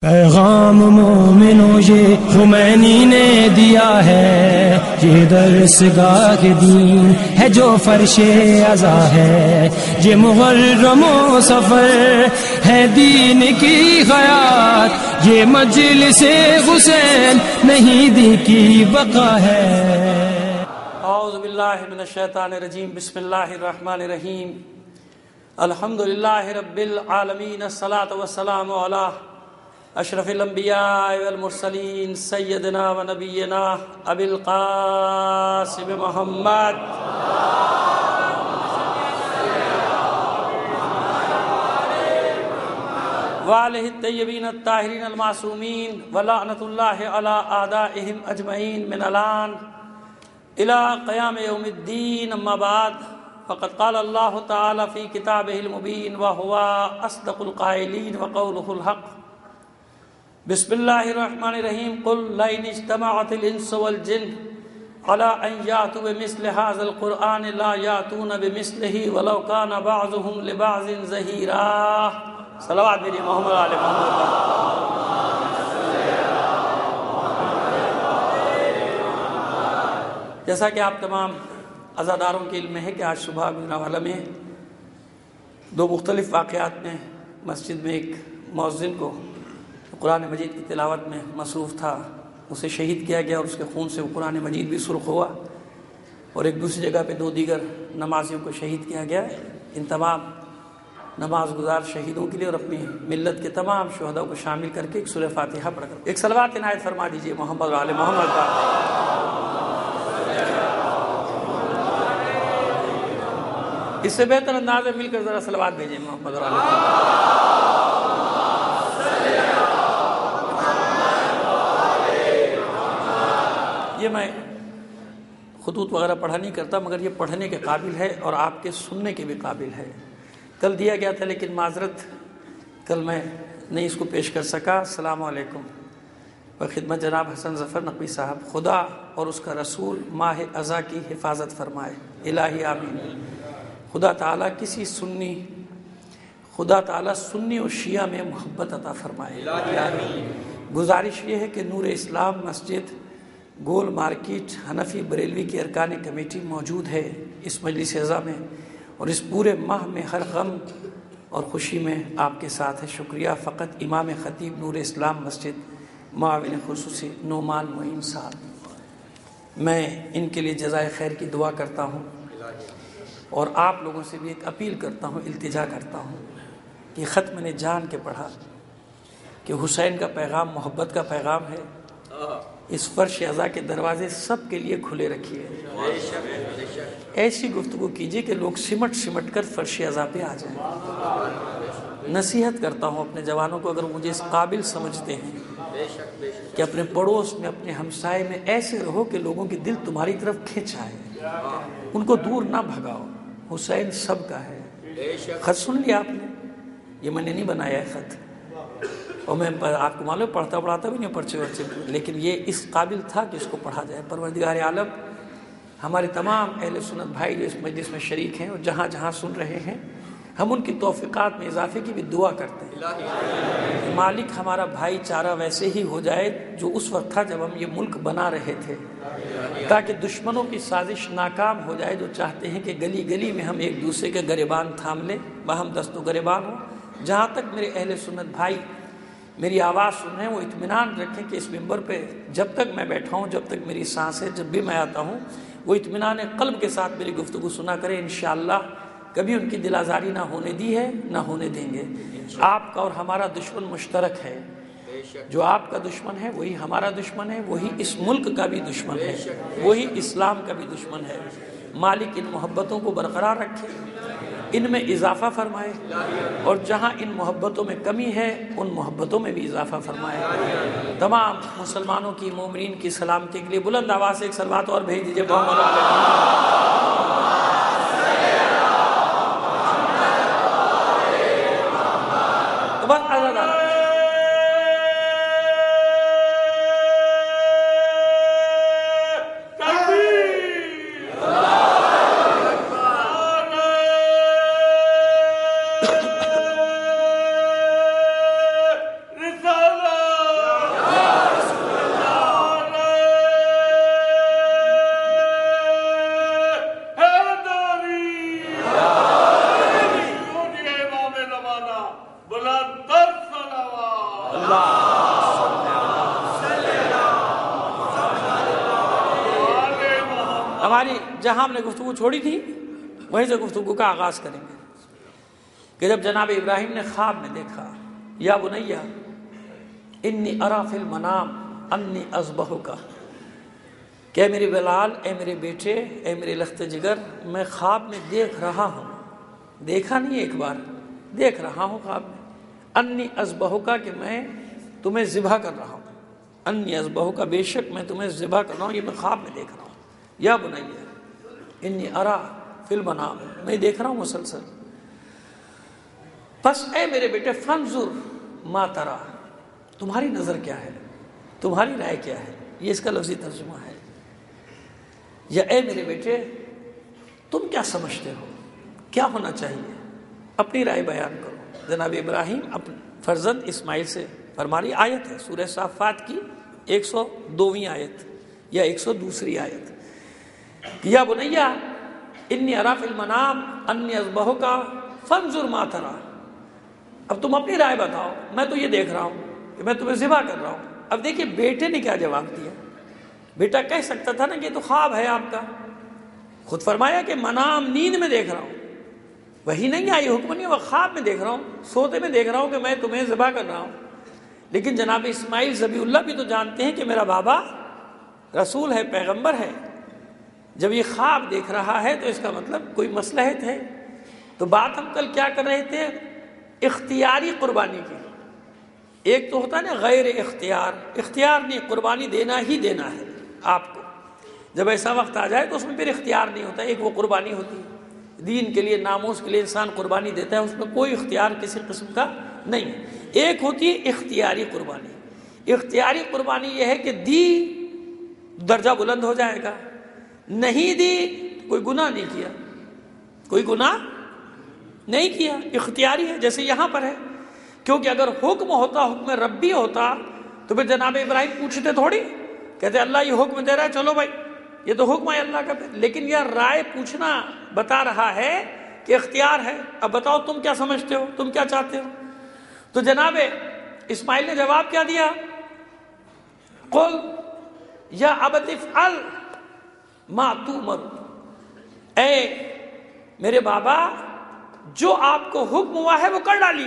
پیغام مومنوں یہ خمینی نے دیا ہے، یہ درس گاہ دین ہے جو فرش ازا ہے، یہ مغرم و سفر ہے دین کی حیات، یہ مجلس حسین نہیں دی کی بقا ہے۔ اعوذ باللہ من الشیطان الرجیم، بسم اللہ الرحمن الرحیم، الحمدللہ رب العالمین، الصلاۃ والسلام علی اشرف الانبیاء والمرسلین، سیدنا و نبینا ابی القاسم محمد وآلہ الطیبین الطاہرین المعصومین، ولعنۃ اللہ علی اعدائہم اجمعین من الان الى قیام یوم الدین، اما بعد، فقد قال اللہ تعالی فی کتابہ المبین وہو اصدق القائلین وقولہ الحق۔ بسم اللہ الرحمن الرحیم، قل لئن اجتمعت الانس والجن على ان یاتوا بمثل هذا القرآن لا یاتون بمثلہ ولو کان بعضهم لبعض ظہیرا۔ صلوات میری محمد علی محمد۔ جیسا کہ آپ تمام عزاداروں کے علم ہے کہ آج صبح گجرانوالہ میں دو مختلف واقعات میں مسجد میں ایک مؤذن کو قرآن مجید کی تلاوت میں مصروف تھا، اسے شہید کیا گیا اور اس کے خون سے وہ قرآن مجید بھی سرخ ہوا، اور ایک دوسری جگہ پہ دو دیگر نمازیوں کو شہید کیا گیا۔ ان تمام نماز گزار شہیدوں کے لیے اور اپنی ملت کے تمام شہداء کو شامل کر کے ایک سورہ فاتحہ پڑھ کر ایک صلوات عنایت فرما دیجیے محمد و آل محمد کا۔ اس سے بہتر انداز میں مل کر ذرا صلوات بھیجیں محمد و آل محمد۔ یہ میں خطوط وغیرہ پڑھا نہیں کرتا، مگر یہ پڑھنے کے قابل ہے اور آپ کے سننے کے بھی قابل ہے۔ کل دیا گیا تھا لیکن معذرت کل میں نہیں اس کو پیش کر سکا۔ السلام علیکم و خدمت جناب حسن ظفر نقوی صاحب، خدا اور اس کا رسول ماہ اذا کی حفاظت فرمائے، الہی آمین۔ خدا تعالیٰ سنی اور شیعہ میں محبت عطا فرمائے، آمین۔ گزارش یہ ہے کہ نور اسلام مسجد گول مارکیٹ حنفی بریلوی کی ارکان کمیٹی موجود ہے اس مجلس اعزا میں، اور اس پورے ماہ میں ہر غم اور خوشی میں آپ کے ساتھ ہے۔ شکریہ فقط امام خطیب نور اسلام مسجد معاون خصوصی نعمان معین صاحب، میں ان کے لیے جزائے خیر کی دعا کرتا ہوں، اور آپ لوگوں سے بھی ایک اپیل کرتا ہوں، التجا کرتا ہوں کہ خط میں نے جان کے پڑھا کہ حسین کا پیغام محبت کا پیغام ہے۔ اس فرش ازا کے دروازے سب کے لیے کھلے رکھیے، ایسی گفتگو کیجیے کہ لوگ سمٹ سمٹ کر فرش ازا پہ آ جائیں۔ نصیحت کرتا ہوں اپنے جوانوں کو، اگر مجھے اس قابل سمجھتے ہیں کہ اپنے پڑوس میں اپنے ہمسائے میں ایسے رہو کہ لوگوں کی دل تمہاری طرف کھینچ آئے، ان کو دور نہ بھگاؤ۔ حسین سب کا ہے۔ خط سن لیا آپ نے؟ یہ میں نے نہیں بنایا ہے خط، اور میں آپ کو معلوم پڑھتا بھی نہیں پرچے ورچے، لیکن یہ اس قابل تھا کہ اس کو پڑھا جائے۔ پروردگار عالم ہمارے تمام اہل سنت بھائی جو اس مجلس میں شریک ہیں اور جہاں جہاں سن رہے ہیں، ہم ان کی توفیقات میں اضافے کی بھی دعا کرتے ہیں۔ مالک ہمارا بھائی چارہ ویسے ہی ہو جائے جو اس وقت تھا جب ہم یہ ملک بنا رہے تھے، تاکہ دشمنوں کی سازش ناکام ہو جائے جو چاہتے ہیں کہ گلی گلی میں ہم ایک دوسرے کے گریبان تھام لیں، باہم دست و گریبان ہوں۔ جہاں تک میرے اہل سنت بھائی میری آواز سن رہے ہیں، وہ اطمینان رکھیں کہ اس ممبر پہ جب تک میں بیٹھا ہوں، جب تک میری سانس ہے، جب بھی میں آتا ہوں، وہ اطمینان قلب کے ساتھ میری گفتگو سنا کریں۔ انشاءاللہ کبھی ان کی دل آزاری نہ ہونے دی ہے، نہ ہونے دیں گے۔ آپ کا اور ہمارا دشمن مشترک ہے، جو آپ کا دشمن ہے وہی ہمارا دشمن ہے، وہی اس ملک کا بھی دشمن ہے، وہی اسلام کا بھی دشمن ہے۔ مالک ان محبتوں کو برقرار رکھے، ان میں اضافہ فرمائے، اور جہاں ان محبتوں میں کمی ہے ان محبتوں میں بھی اضافہ فرمائے۔ تمام مسلمانوں کی، مومنین کی سلامتی کے لیے بلند آواز سے ایک صلوات اور بھیج دیجیے محمد رسالہ ہماری جہاں ہم نے گفتگو چھوڑی تھی وہیں سے گفتگو کا آغاز کریں گے کہ جب جناب ابراہیم نے خواب میں دیکھا یا بنیا انی ارا فی المنام انی اذبحک، کہ میری بلال، اے میرے بیٹے، اے میرے لخت جگر، میں خواب میں دیکھ رہا ہوں، دیکھا نہیں ایک بار، دیکھ رہا ہوں خواب میں، انی اذبحک، کہ میں تمہیں ذبح کر رہا ہوں، انی اذبحک، بے شک میں تمہیں ذبح کر رہا ہوں، یہ میں خواب میں دیکھ رہا ہوں، یا بنیا انی ارا فی المنام، میں دیکھ رہا ہوں مسلسل، پس اے میرے بیٹے فانظر ما ترا، تمہاری نظر کیا ہے، تمہاری رائے کیا ہے، یہ اس کا لفظی ترجمہ ہے، یا اے میرے بیٹے تم کیا سمجھتے ہو، کیا ہونا چاہیے، اپنی رائے بیان کرو۔ جناب ابراہیم اپنے فرزند اسماعیل سے فرماری آیت ہے سورہ صافات کی 102ویں آیت یا 102 آیت، یا بنیا انی ارا فی المنام انی اذبحک فانظر ما ترا، اب تم اپنی رائے بتاؤ، میں تو یہ دیکھ رہا ہوں کہ میں تمہیں ذبح کر رہا ہوں۔ اب دیکھیے بیٹے نے کیا جواب دیا، بیٹا کہہ سکتا تھا نا کہ یہ تو خواب ہے آپ کا، خود فرمایا کہ منام، نیند میں دیکھ رہا ہوں، وہی نہیں آئی، حکم نہیں، وہ خواب میں دیکھ رہا ہوں، سوتے میں دیکھ رہا ہوں کہ میں تمہیں ذبح کر رہا ہوں۔ لیکن جناب اسماعیل ذبیح اللہ بھی تو جانتے ہیں کہ میرا بابا رسول ہے، پیغمبر ہے، جب یہ خواب دیکھ رہا ہے تو اس کا مطلب کوئی مصلحت ہے۔ تو بات ہم کل کیا کر رہے تھے، اختیاری قربانی کی، ایک تو ہوتا ہے نا غیر اختیار، اختیار نہیں، قربانی دینا ہی دینا ہے آپ کو، جب ایسا وقت آ جائے تو اس میں پھر اختیار نہیں ہوتا، ایک وہ قربانی ہوتی ہے دین کے لیے، ناموس کے لیے انسان قربانی دیتا ہے، اس میں کوئی اختیار کسی قسم کا نہیں ہے۔ ایک ہوتی ہے اختیاری قربانی، اختیاری قربانی یہ ہے کہ دی درجہ بلند ہو جائے گا، نہیں دی کوئی گناہ نہیں کیا، کوئی گناہ نہیں کیا، اختیاری ہے، جیسے یہاں پر ہے، کیونکہ اگر حکم ہوتا، حکم ربی ہوتا تو پھر جناب ابراہیم پوچھتے تھوڑی، کہتے اللہ یہ حکم دے رہا ہے چلو بھائی یہ تو حکم ہے اللہ کا، لیکن یہ رائے پوچھنا بتا رہا ہے کہ اختیار ہے، اب بتاؤ تم کیا سمجھتے ہو، تم کیا چاہتے ہو۔ تو جناب اسماعیل نے جواب کیا دیا، قل یا ابت افعل ما تؤمر، اے میرے بابا جو آپ کو حکم ہوا ہے وہ کر ڈالی،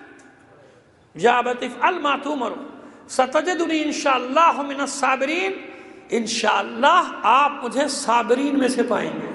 یا ابت افعل ما تؤمر ستجدنی انشاءاللہ من الصابرین، انشاءاللہ آپ مجھے صابرین میں سے پائیں گے،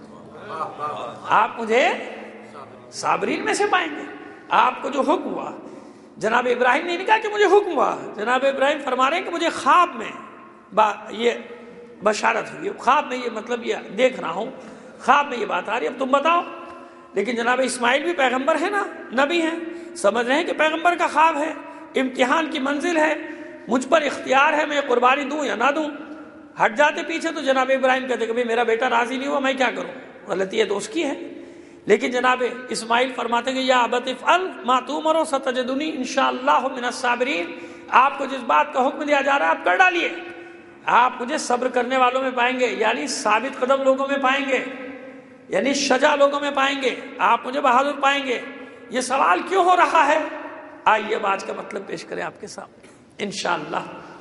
آپ مجھے صابرین میں سے پائیں گے، آپ کو جو حکم ہوا۔ جناب ابراہیم نے نہیں کہا کہ مجھے حکم ہوا، جناب ابراہیم فرما رہے ہیں کہ مجھے خواب میں یہ بشارت ہوئی، خواب میں یہ مطلب یہ دیکھ رہا ہوں، خواب میں یہ بات آ رہی ہے، اب تم بتاؤ۔ لیکن جناب اسماعیل بھی پیغمبر ہے نا، نبی ہیں، سمجھ رہے ہیں کہ پیغمبر کا خواب ہے، امتحان کی منزل ہے، مجھ پر اختیار ہے میں قربانی دوں یا نہ دوں۔ ہٹ جاتے پیچھے تو جناب ابراہیم کہتے کہ میرا بیٹا راضی نہیں ہوا، میں کیا کروں، غلطی ہے تو اس کی ہے۔ لیکن جناب اسماعیل فرماتے ہیں کہ یا ابت افعل ما تؤمر ستجدنی انشاءاللہ من الصابرین، آپ کو جس بات کا حکم دیا جا رہا ہے آپ کر ڈالیے، آپ مجھے صبر کرنے والوں میں پائیں گے، یعنی ثابت قدم لوگوں میں پائیں گے، یعنی شجاع لوگوں میں پائیں گے، آپ مجھے بہادر پائیں گے۔ یہ سوال کیوں ہو رہا ہے، آئیے اب آج کا مطلب پیش کریں آپ کے سامنے انشاءاللہ۔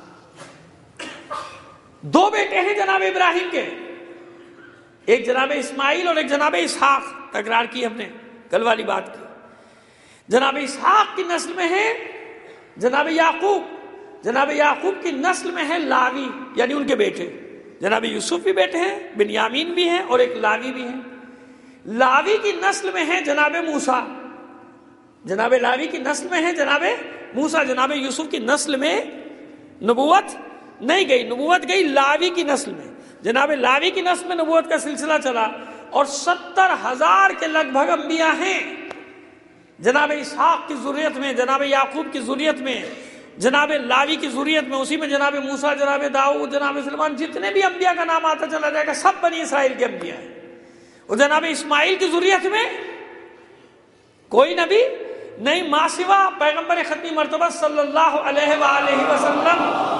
دو بیٹے ہیں جناب ابراہیم کے، ایک جناب اسماعیل اور ایک جناب اسحاق، تکرار کی ہم نے کل والی بات کی۔ جناب اسحاق کی نسل میں ہے جناب یعقوب، جناب یعقوب کی نسل میں ہے لاوی، یعنی ان کے بیٹے، جناب یوسف بھی بیٹے ہیں، بنیامین بھی ہیں اور ایک لاوی بھی ہیں۔ لاوی کی نسل میں ہے جناب موسیٰ، جناب لاوی کی نسل میں ہے جناب موسیٰ، جناب یوسف کی نسل میں نبوت نہیں گئی، نبوت گئی لاوی کی نسل میں، جناب لاوی کی نسل میں نبوت کا سلسلہ چلا، اور 70,000 کے لگ بھگ انبیاء ہیں جناب اسحاق کی ذریت میں، جناب یعقوب کی ذریت میں، جناب لاوی کی ذریت میں، اسی میں جناب موسیٰ، جناب داؤد، جناب سلیمان، جتنے بھی انبیاء کا نام آتا چلا جائے گا سب بنی اسرائیل کے انبیاء ہیں۔ اور جناب اسماعیل کی ذریت میں کوئی نبی نہیں ماں سوا پیغمبر ختمی مرتبہ صلی اللہ علیہ وآلہ وسلم۔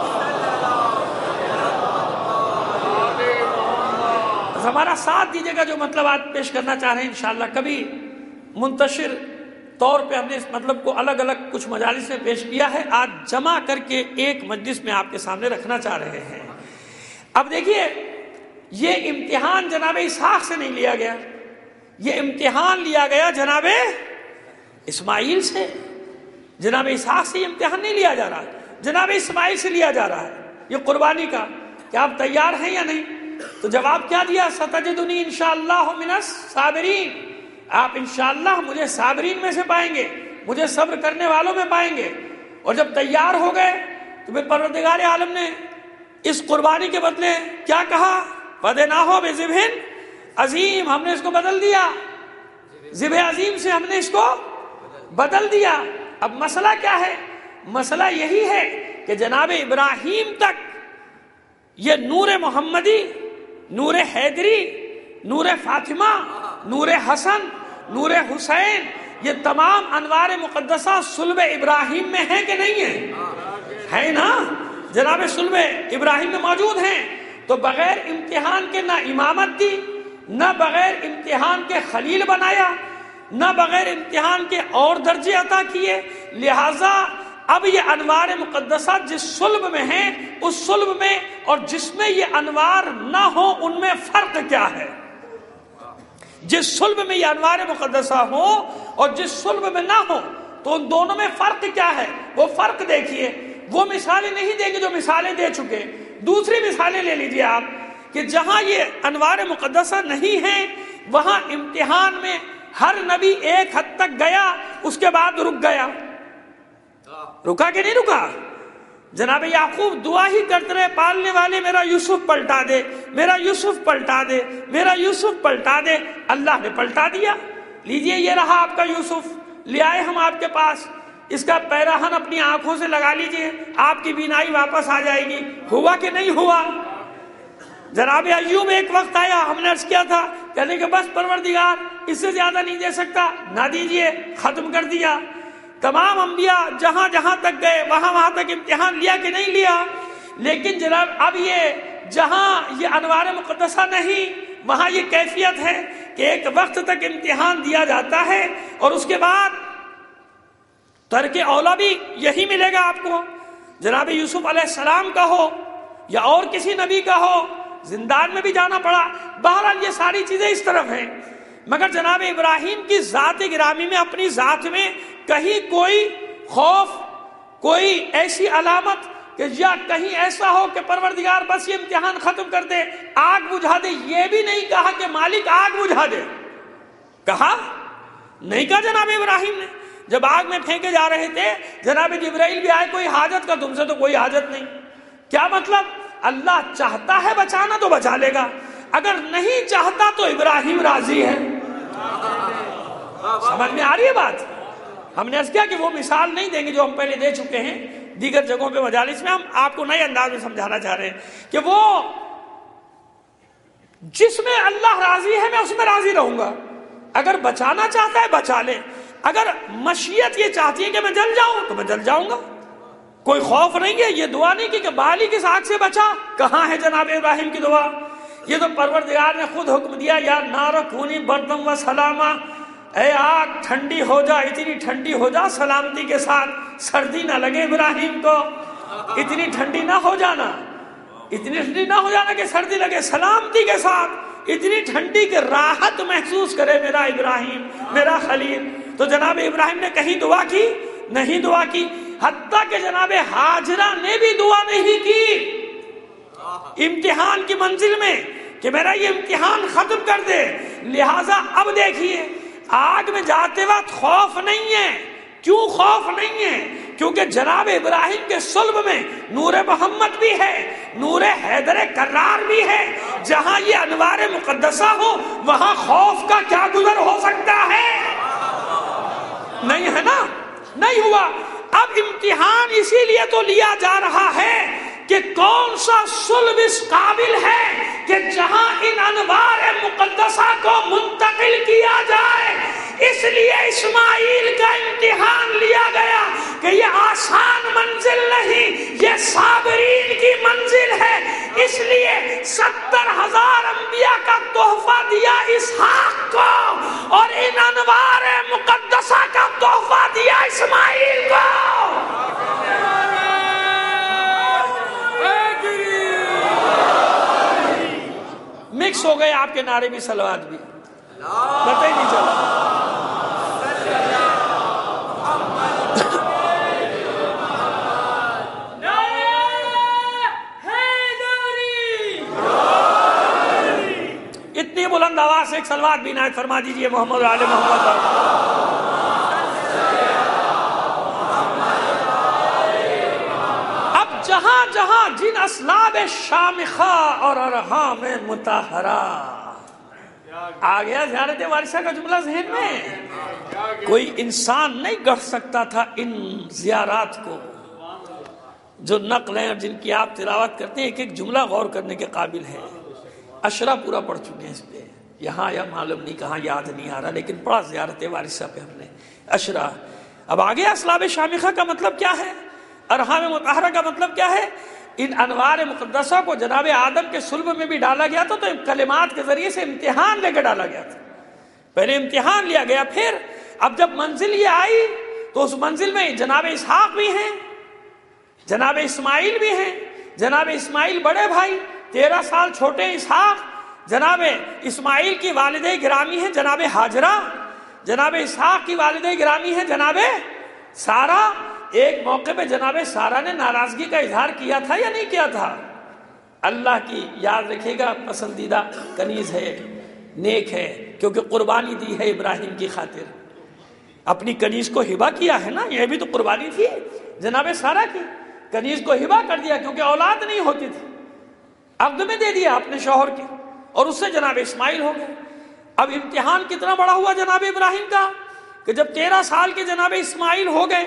ہمارا ساتھ دیجیے گا جو مطلب آج پیش کرنا چاہ رہے ہیں انشاءاللہ، کبھی منتشر طور پہ ہم نے اس مطلب کو الگ الگ کچھ مجالس میں پیش کیا ہے، آج جمع کر کے ایک مجلس میں آپ کے سامنے رکھنا چاہ رہے ہیں۔ اب دیکھیے یہ امتحان جناب اسحاق سے نہیں لیا گیا، یہ امتحان لیا گیا جناب اسماعیل سے۔ جناب اسحاق سے یہ امتحان نہیں لیا جا رہا، جناب اسماعیل سے لیا جا رہا ہے یہ قربانی کا، کہ آپ تیار ہیں یا نہیں؟ تو جواب کیا دیا؟ ستجدنی انشاءاللہ من الصابرین، آپ انشاءاللہ مجھے صابرین میں سے پائیں گے، مجھے صبر کرنے والوں میں پائیں گے۔ اور جب تیار ہو گئے تو پھر پروردگار عالم نے اس قربانی کے بدلے کیا کہا؟ فدیناہ بذبح عظیم، ہم نے اس کو بدل دیا، ذبح عظیم سے ہم نے اس کو بدل دیا۔ اب مسئلہ کیا ہے؟ مسئلہ یہی ہے کہ جناب ابراہیم تک یہ نور محمدی، نور حیدری، نور فاطمہ، نور حسن، نور حسین، یہ تمام انوار مقدسہ صلب ابراہیم میں ہیں کہ نہیں ہیں؟ ہے نا، جناب صلب ابراہیم میں موجود ہیں۔ تو بغیر امتحان کے نہ امامت دی، نہ بغیر امتحان کے خلیل بنایا، نہ بغیر امتحان کے اور درجے عطا کیے۔ لہٰذا اب یہ انوار مقدسہ جس صلب میں ہیں، اس صلب میں اور جس میں یہ انوار نہ ہو ان میں فرق کیا ہے؟ جس صلب میں یہ انوار مقدسہ ہو اور جس صلب میں نہ ہو تو ان دونوں میں فرق کیا ہے؟ وہ فرق دیکھیے۔ وہ مثالیں نہیں دیں گے جو مثالیں دے چکے، دوسری مثالیں لے لیجیے آپ، کہ جہاں یہ انوار مقدسہ نہیں ہیں وہاں امتحان میں ہر نبی ایک حد تک گیا، اس کے بعد رک گیا۔ رکا کہ نہیں رکا؟ جناب یعقوب دعا ہی کرتے رہے، پالنے والے میرا یوسف پلٹا دے، میرا یوسف پلٹا دے، میرا یوسف پلٹا دے۔ اللہ نے پلٹا دیا۔ لیجئے یہ رہا آپ کا یوسف، لے آئے ہم آپ کے پاس، اس کا پیراہن اپنی آنکھوں سے لگا لیجئے، آپ کی بینائی واپس آ جائے گی۔ ہوا کہ نہیں ہوا؟ جناب ایوب ایک وقت آیا، ہم نے عرض کیا تھا، کہنے کہ بس پروردگار اس سے زیادہ نہیں دے سکتا، نہ دیجئے، ختم کر دیا۔ تمام انبیاء جہاں جہاں تک گئے وہاں تک امتحان لیا کہ نہیں لیا؟ لیکن جناب اب یہ جہاں یہ انوار مقدسہ نہیں، وہاں یہ کیفیت ہے کہ ایک وقت تک امتحان دیا جاتا ہے اور اس کے بعد ترک اولا بھی یہی ملے گا آپ کو۔ جناب یوسف علیہ السلام کا ہو یا اور کسی نبی کا ہو، زندان میں بھی جانا پڑا۔ بہرحال یہ ساری چیزیں اس طرف ہیں، مگر جناب ابراہیم کی ذات گرامی میں، اپنی ذات میں کہیں کوئی خوف، کوئی ایسی علامت کہ یا کہیں ایسا ہو کہ پروردگار بس یہ امتحان ختم کر دے، آگ بجھا دے، یہ بھی نہیں کہا کہ مالک آگ بجھا دے۔ کہا نہیں کہا جناب ابراہیم نے۔ جب آگ میں پھینکے جا رہے تھے جناب جبرائیل بھی آئے، کوئی حاجت کا تم سے تو کوئی حاجت نہیں۔ کیا مطلب؟ اللہ چاہتا ہے بچانا تو بچا لے گا، اگر نہیں چاہتا تو ابراہیم راضی ہے۔ سمجھ میں آ رہی ہے بات؟ ہم نے عرض کیا کہ وہ مثال نہیں دیں گے جو ہم پہلے دے چکے ہیں دیگر جگہوں پہ مجالس میں، ہم آپ کو نئے انداز میں سمجھانا چاہ رہے ہیں کہ وہ جس میں اللہ راضی ہے میں اس میں راضی رہوں گا۔ اگر بچانا چاہتا ہے بچا لے، اگر مشیت یہ چاہتی ہے کہ میں جل جاؤں تو میں جل جاؤں گا، کوئی خوف نہیں ہے۔ یہ دعا نہیں کہ بالی کس آگ سے بچا، کہاں ہے جناب ابراہیم کی دعا؟ یہ تو پروردگار نے خود حکم دیا، یا نار کونی بردم و سلاما، اے آگ ٹھنڈی ہو جا، اتنی ٹھنڈی ہو جا سلامتی کے ساتھ، سردی نہ لگے ابراہیم کو، اتنی ٹھنڈی نہ ہو جانا، اتنی ٹھنڈی نہ ہو جانا کہ سردی لگے، سلامتی کے ساتھ اتنی ٹھنڈی کہ راحت محسوس کرے میرا ابراہیم، میرا خلیل۔ تو جناب ابراہیم نے کہیں دعا کی؟ نہیں دعا کی، حتیٰ کہ جناب ہاجرہ نے بھی دعا نہیں کی امتحان کی منزل میں کہ میرا یہ امتحان ختم کر دے۔ لہٰذا اب دیکھیے آگ میں جاتے وقت خوف نہیں ہے۔ کیوں خوف نہیں ہے؟ کیونکہ جناب ابراہیم کے صلب میں نور محمد بھی ہے، نور حیدر کرار بھی ہے۔ جہاں یہ انوار مقدسہ ہو وہاں خوف کا کیا گزر ہو سکتا ہے؟ نہیں ہے نا؟ نہیں ہوا۔ اب امتحان اسی لیے تو لیا جا رہا ہے کہ کون سا صلب اس قابل ہے کہ جہاں ان انوار مقدسہ کو منتقل کیا جائے۔ اس لیے اسماعیل کا امتحان لیا گیا کہ یہ آسان منزل نہیں، یہ صابرین کی منزل ہے۔ اس لیے 70,000 انبیاء کا تحفہ دیا اسحاق کو اور ان انوار مقدسہ کا تحفہ دیا اسماعیل کو۔ مس ہو گئے آپ کے نعرے بھی صلوات بھی، پتہ ہی نہیں چلا۔ اتنی بلند آواز سے ایک صلوات بھی عنایت فرما دیجئے محمد آل محمد۔ اب جہاں جہاں جن اسلاب شامخہ اور ارحام مطہرہ آ گیا زیارت وارثہ کا جملہ ذہن میں، کوئی انسان نہیں گڑھ سکتا تھا ان زیارات کو جو نقل ہیں اور جن کی آپ تلاوت کرتے ہیں، ایک ایک جملہ غور کرنے کے قابل ہے۔ اشرا پورا پڑھ چکے ہیں اس پہ، یہاں یا معلوم نہیں کہاں یاد نہیں آ رہا، لیکن پڑھا زیارت وارثہ پہ ہم نے اشرا۔ اب آگے اسلاب شامخہ کا مطلب کیا ہے، ارحام مطہرہ کا مطلب کیا ہے؟ ان انوار مقدسہ کو جناب آدم کے صلب میں بھی ڈالا گیا تھا، تو کلمات کے ذریعے سے امتحان لے کے ڈالا گیا تھا۔ پہلے امتحان لیا گیا، پھر اب جب منزل یہ آئی تو اس منزل میں جناب اسحاق بھی ہیں، جناب اسماعیل بھی ہیں۔ جناب اسماعیل بڑے بھائی، 13 سال چھوٹے اسحاق، جناب اسماعیل کی والدہ گرامی ہیں جناب ہاجرہ، جناب اسحاق کی والدہ گرامی ہیں جناب سارہ۔ ایک موقع پہ جناب سارہ نے ناراضگی کا اظہار کیا تھا یا نہیں کیا تھا؟ اللہ کی یاد رکھے گا پسندیدہ کنیز ہے، نیک ہے، کیونکہ قربانی دی ہے ابراہیم کی خاطر، اپنی کنیز کو ہبہ کیا ہے نا، یہ بھی تو قربانی تھی جناب سارہ کی، کنیز کو ہبہ کر دیا کیونکہ اولاد نہیں ہوتی تھی، عقد میں دے دیا اپنے شوہر کے، اور اس سے جناب اسماعیل ہو گئے۔ اب امتحان کتنا بڑا ہوا جناب ابراہیم کا کہ جب 13 سال کے جناب اسماعیل ہو گئے،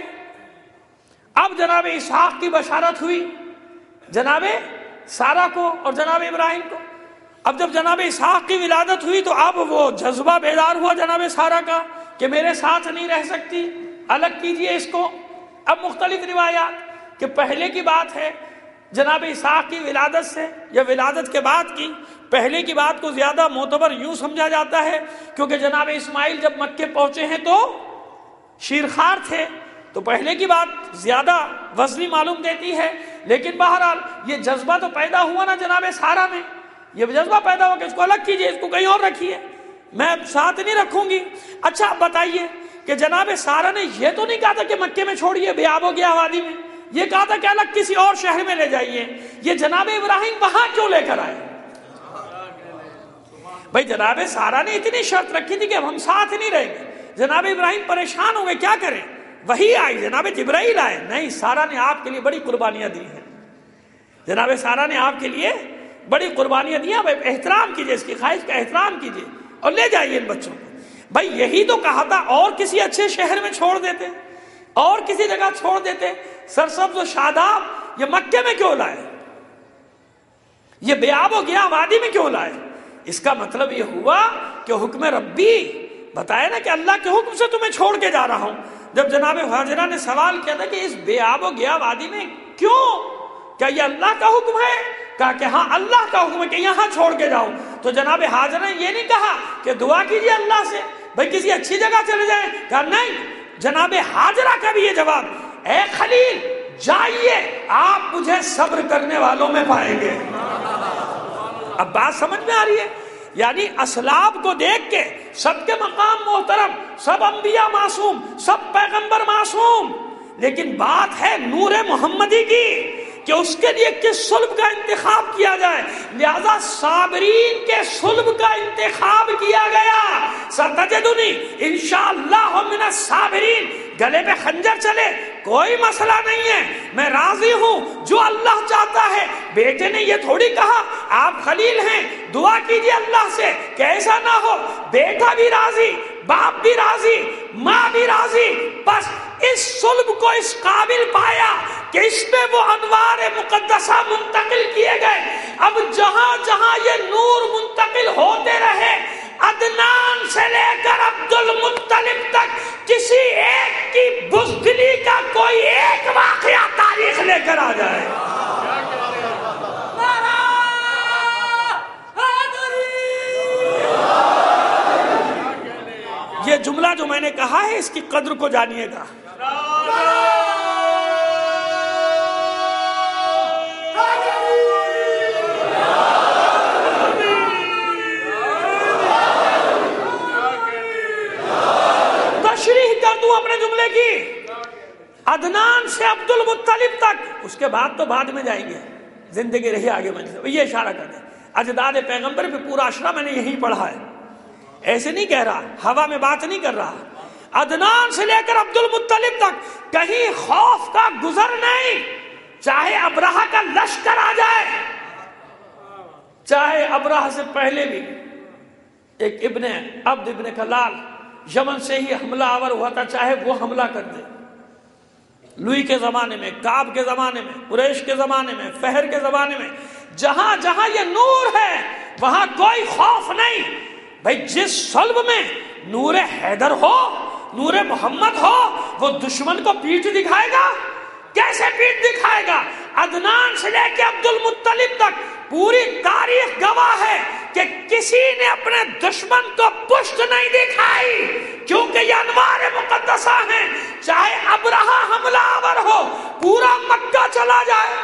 اب جناب اسحاق کی بشارت ہوئی جناب سارہ کو اور جناب ابراہیم کو۔ اب جب جناب اسحاق کی ولادت ہوئی تو اب وہ جذبہ بیدار ہوا جناب سارہ کا کہ میرے ساتھ نہیں رہ سکتی، الگ کیجئے اس کو۔ اب مختلف روایات کہ پہلے کی بات ہے جناب اسحاق کی ولادت سے یا ولادت کے بعد کی، پہلے کی بات کو زیادہ معتبر یوں سمجھا جاتا ہے کیونکہ جناب اسماعیل جب مکے پہنچے ہیں تو شیرخوار تھے، تو پہلے کی بات زیادہ وزنی معلوم دیتی ہے، لیکن بہرحال یہ جذبہ تو پیدا ہوا نا جناب سارہ میں، یہ جذبہ پیدا ہوا کہ اس کو الگ کیجئے، اس کو کہیں اور رکھیے، میں ساتھ نہیں رکھوں گی۔ اچھا اب بتائیے کہ جناب سارہ نے یہ تو نہیں کہا تھا کہ مکے میں چھوڑیے بیاب ہو گیا وادی میں، یہ کہا تھا کہ الگ کسی اور شہر میں لے جائیے۔ یہ جناب ابراہیم وہاں کیوں لے کر آئے؟ بھائی جناب سارہ نے اتنی شرط رکھی تھی کہ اب ہم ساتھ نہیں رہیں گے، جناب ابراہیم پریشان ہو گئے کیا کریں، وہی آئی جناب جبرائیل آئے، نہیں سارہ نے آپ کے لیے بڑی قربانیاں دی ہیں، جناب سارہ نے آپ کے لیے بڑی قربانیاں دی ہیں، احترام کیجئے، اس کی خواہش کا احترام کیجئے اور لے جائیے ان بچوں کو۔ بھائی یہی تو کہا تھا، اور کسی اچھے شہر میں چھوڑ دیتے، اور کسی جگہ چھوڑ دیتے، سرسبز و شاداب، یہ مکے میں کیوں لائے، یہ بیاب ہو گیا وادی میں کیوں لائے؟ اس کا مطلب یہ ہوا کہ حکم ربی بتایا نا کہ اللہ کے حکم سے تمہیں چھوڑ کے جا رہا ہوں۔ جب جناب ہاجرہ نے سوال کیا تھا کہ اس بیاب و گیا وادی میں کیوں، کیا یہ اللہ کا حکم ہے؟ کہا کہ ہاں اللہ کا حکم ہے کہ یہاں چھوڑ کے جاؤ۔ تو جناب ہاجرہ نے یہ نہیں کہا کہ دعا کیجئے اللہ سے بھائی کسی اچھی جگہ چلے جائیں، کہا نہیں، جناب ہاجرہ کا بھی یہ جواب، اے خلیل جائیے، آپ مجھے صبر کرنے والوں میں پائیں گے۔ اب بات سمجھ میں آ رہی ہے؟ یعنی اسلاب کو دیکھ کے سب کے مقام محترم، سب انبیاء معصوم، سب پیغمبر معصوم، لیکن بات ہے نور محمدی کی کہ اس کے لیے کس صلب کا انتخاب کیا جائے، لہذا صابرین کے صلب کا انتخاب کیا گیا۔ ستجدنی انشاءاللہ من الصابرین، گلے پہ خنجر چلے کوئی مسئلہ نہیں ہے، میں راضی ہوں جو اللہ چاہتا ہے۔ بیٹے نے یہ تھوڑی کہا آپ خلیل ہیں دعا کیجئے اللہ سے کہ ایسا نہ ہو، بیٹا بھی راضی، باپ بھی راضی، ماں بھی راضی، بس اس صلب کو اس قابل پایا کہ اس میں وہ انوار مقدسہ منتقل کیے گئے۔ اب جہاں جہاں یہ نور منتقل ہوتے رہے، عدنان سے لے کر عبد المطلب تک، کسی ایک کی بزدلی کا کوئی ایک واقعہ تاریخ لے کر آ جائے۔ یہ جملہ جو میں نے کہا ہے اس کی قدر کو جانیے گا۔ کی، عدنان سے عبد المطلب تک، اس کے بعد تو بعد میں جائیں گے، زندگی رہی آگے بڑھ جائے. یہ اشارہ کر دیں اجداد پیغمبر پہ پورا اشرا میں نے یہی پڑھا ہے، ایسے نہیں کہہ رہا، ہوا میں بات نہیں کر رہا. عدنان سے لے کر عبد المطلب تک کہیں خوف کا گزر نہیں، چاہے ابرہہ کا لشکر آ جائے، چاہے ابرہہ سے پہلے بھی ایک ابن عبد ابن کلال یمن سے ہی حملہ آور ہوا تھا، چاہے وہ حملہ کر دے. لوئی کے زمانے میں، کعب کے زمانے میں، قریش کے زمانے میں، فہر کے زمانے میں، جہاں جہاں یہ نور ہے وہاں کوئی خوف نہیں. بھئی جس صلب میں نور حیدر ہو، نور محمد ہو، وہ دشمن کو پیٹھ دکھائے گا؟ کیسے پیٹھ دکھائے گا؟ عدنان سے لے کے عبد المطلب تک پوری تاریخ گواہ ہے کہ کسی نے اپنے دشمن کو پشت نہیں دکھائی، کیونکہ یہ انوار مقدسہ ہیں. چاہے ابرہہ حملہ آور ہو، پورا مکہ چلا جائے،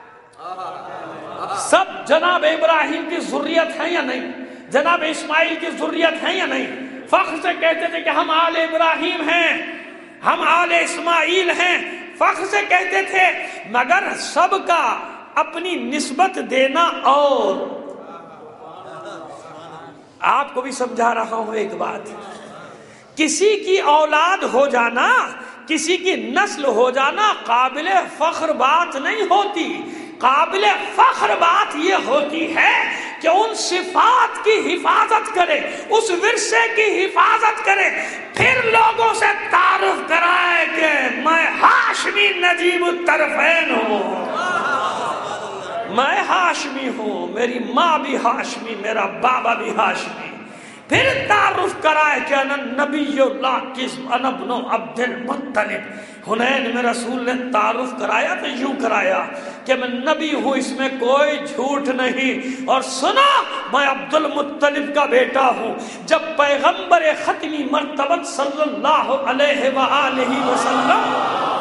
سب جناب ابراہیم کی ذریت ہیں یا نہیں، جناب اسماعیل کی ذریت ہیں یا نہیں. فخر سے کہتے تھے کہ ہم آل ابراہیم ہیں، ہم آل اسماعیل ہیں، فخر سے کہتے تھے. مگر سب کا اپنی نسبت دینا. اور آپ کو بھی سمجھا رہا ہوں ایک بات، کسی کی اولاد ہو جانا، کسی کی نسل ہو جانا قابل فخر بات نہیں ہوتی. قابل فخر بات یہ ہوتی ہے کہ ان صفات کی حفاظت کرے، اس ورثے کی حفاظت کرے، پھر لوگوں سے تعارف کرائے کہ میں ہاشمی نجیب الطرفین ہوں، میں ہاشمی ہوں، میری ماں بھی ہاشمی، میرا بابا بھی ہاشمی. پھر تعارف کرائے کہ انا نبی اللہ قسم انا ابن عبد المطلب. حنین میں رسول نے تعارف کرایا تو یوں کرایا کہ میں نبی ہوں، اس میں کوئی جھوٹ نہیں، اور سنا میں عبد المطلب کا بیٹا ہوں. جب پیغمبر ختمی مرتبت صلی اللہ علیہ وآلہ وسلم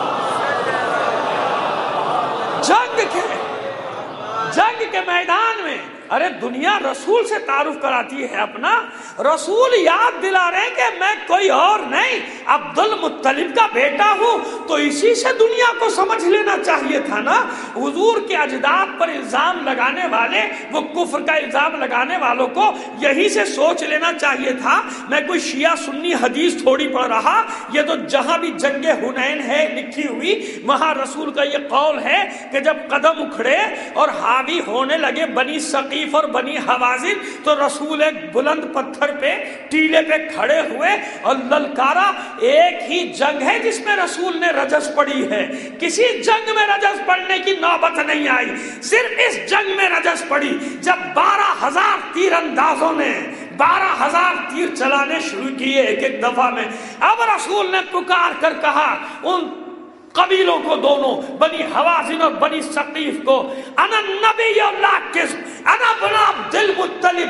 جنگ کے میدان میں، ارے دنیا رسول سے تعارف کراتی ہے اپنا، رسول یاد دلا رہے ہیں کہ میں کوئی اور نہیں، عبد المطلب کا بیٹا ہوں. تو اسی سے دنیا کو سمجھ لینا چاہیے تھا نا. حضور کے اجداد پر الزام لگانے والے، وہ کفر کا الزام لگانے والوں کو یہی سے سوچ لینا چاہیے تھا. میں کوئی شیعہ سنی حدیث تھوڑی پڑھ رہا، یہ تو جہاں بھی جنگ حنین ہے لکھی ہوئی، وہاں رسول کا یہ قول ہے کہ جب قدم اکھڑے اور حاوی ہونے لگے بنی ثقیف اور بنی حوازن، تو رسول ایک بلند پتھر پہ، ٹیلے پہ کھڑے ہوئے اور للکارا. ایک ہی جنگ ہے جس میں رسول نے رجس پڑھی ہے، کسی جنگ میں رجس پڑھنے کی نوبت نہیں آئی، صرف اس جنگ میں رجس پڑھی جب 12,000 تیر اندازوں نے 12,000 تیر چلانے شروع کیے ایک ایک دفعہ میں. اب رسول نے پکار کر کہا ان قبیلوں کو، دونوں بنی حوازن اور بنی ثقیف کو، انا نبی اللہ قسم انا ابن عبد المطلب.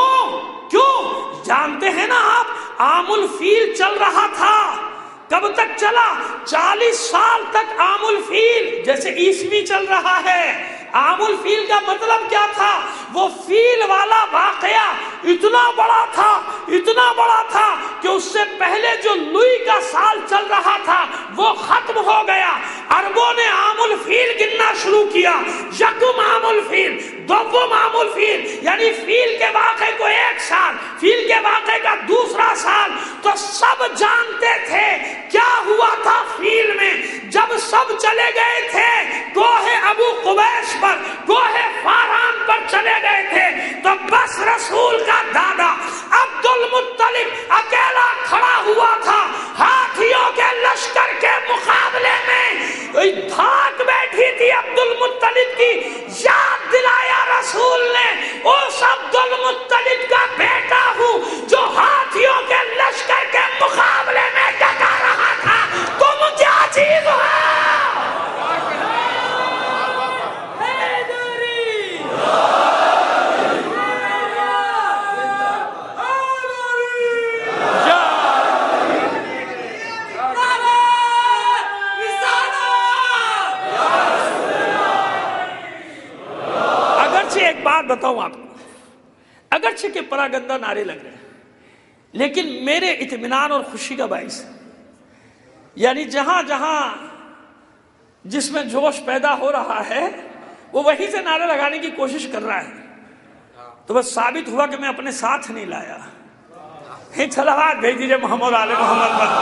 کیوں جانتے ہیں نا آپ، عام الفیل چل رہا تھا. کب تک چلا؟ 40 سال تک عام الفیل، جیسے عیسوی چل رہا ہے. عام الفیل کا مطلب کیا تھا؟ وہ فیل والا واقعہ اتنا بڑا تھا کہ اس سے پہلے جو لوئی کا سال چل رہا تھا وہ ختم ہو گیا. عربوں نے عام الفیل گننا شروع کیا، یکم عام الفیل، دوم عام الفیل، یعنی فیل کے واقعے کو 1 سال، فیل کے واقعے کا دوسرا سال. تو سب جانتے تھے کیا ہوا تھا فیل میں. جب سب چلے گئے تھے کوہ ابو قبیس پر، کوہ فاران پر چلے گئے تھے، تو بس رسول کا دادا عبد المطلب اکیلا کھڑا ہوا تھا. ہاتھیوں کے لشکر کے مقابلے میں دھاک بیٹھی تھی عبد المطلب کی. یاد دلایا رسول نے، اس عبد المطلب کا بیٹا ہوں جو ہاتھیوں کے لشکر کے مقابلے میں ڈٹا رہا تھا. تم کیا چیز ہو؟ ایک بات بتاؤں آپ کو، اگرچہ کہ پراگندہ نعرے لگ رہے ہیں، لیکن میرے اطمینان اور خوشی کا باعث یعنی جہاں جہاں جس میں جوش پیدا ہو رہا ہے وہ وہیں سے نعرے لگانے کی کوشش کر رہا ہے، تو بس ثابت ہوا کہ میں اپنے ساتھ نہیں لایا۔ صلوات بھیج دیجیے محمد آل محمد پر۔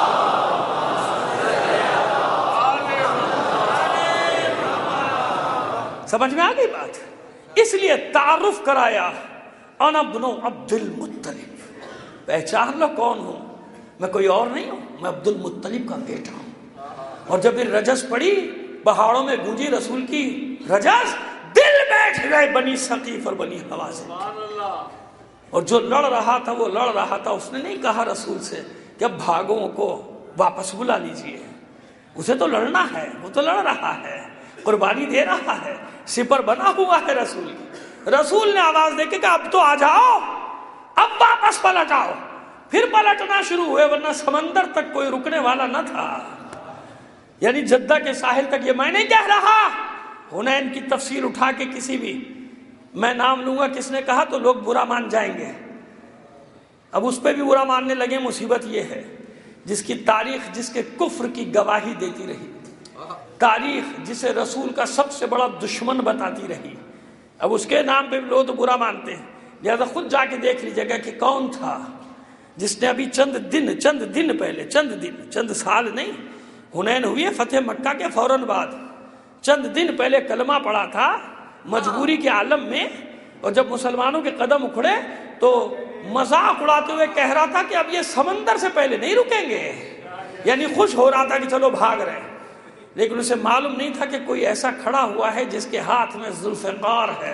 سمجھ میں آ گئی بات؟ اس لیے تعارف کرایا، انا ابن عبد المطلب، پہچان لو کون ہوں، میں کوئی اور نہیں ہوں، میں عبد المطلب کا بیٹا ہوں۔ اور جب یہ رجس پڑی، پہاڑوں میں گونجی رسول کی رجس، دل بیٹھ گئے بنی ثقیف اور بنی حوازن۔ اور جو لڑ رہا تھا وہ لڑ رہا تھا، اس نے نہیں کہا رسول سے کہ اب بھاگوں کو واپس بلا لیجئے، اسے تو لڑنا ہے، وہ تو لڑ رہا ہے، قربانی دے رہا ہے، سپر بنا ہوا ہے رسول کی۔ رسول نے آواز دے کے کہا اب تو آ جاؤ، اب واپس پلٹ آؤ۔ پھر پلٹنا شروع ہوئے، ورنہ سمندر تک کوئی رکنے والا نہ تھا، یعنی جدہ کے ساحل تک۔ یہ میں نہیں کہہ رہا، حنین کی تفصیل اٹھا کے کسی بھی میں نام لوں گا کس نے کہا تو لوگ برا مان جائیں گے، اب اس پہ بھی برا ماننے لگے۔ مصیبت یہ ہے جس کی تاریخ جس کے کفر کی گواہی دیتی رہی، تاریخ جسے رسول کا سب سے بڑا دشمن بتاتی رہی، اب اس کے نام پہ بھی لوگ تو برا مانتے ہیں۔ لہذا خود جا کے دیکھ لیجیے گا کہ کون تھا جس نے ابھی چند دن پہلے، چند سال نہیں، حنین ہوئی ہے فتح مکہ کے فوراً بعد، چند دن پہلے کلمہ پڑھا تھا مجبوری کے عالم میں، اور جب مسلمانوں کے قدم اکھڑے تو مذاق اڑاتے ہوئے کہہ رہا تھا کہ اب یہ سمندر سے پہلے نہیں رکیں گے، یعنی خوش ہو رہا تھا کہ چلو بھاگ رہے ہیں، لیکن اسے معلوم نہیں تھا کہ کوئی ایسا کھڑا ہوا ہے جس کے ہاتھ میں ذوالفقار ہے۔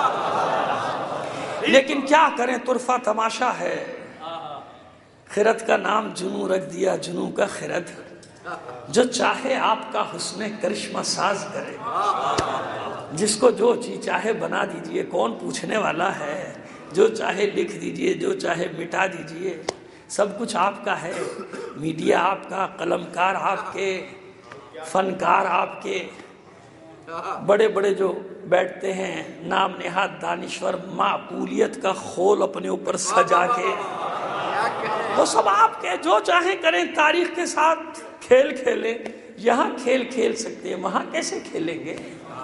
لیکن کیا کریں، طرفہ تماشا ہے، خرد کا نام جنوں رکھ دیا، جنوں کا خرد، جو چاہے آپ کا حسن کرشمہ ساز کرے، جس کو جو چیز چاہے بنا دیجئے، کون پوچھنے والا ہے، جو چاہے لکھ دیجئے، جو چاہے مٹا دیجئے، سب کچھ آپ کا ہے، میڈیا آپ کا، قلمکار آپ کے، فنکار آپ کے، بڑے بڑے جو بیٹھتے ہیں نام نہاد دانشور، معقولیت کا خول اپنے اوپر سجا کے، وہ سب آپ کے، جو چاہیں کریں، تاریخ کے ساتھ کھیل کھیلیں، یہاں کھیل کھیل سکتے ہیں، وہاں کیسے کھیلیں گے؟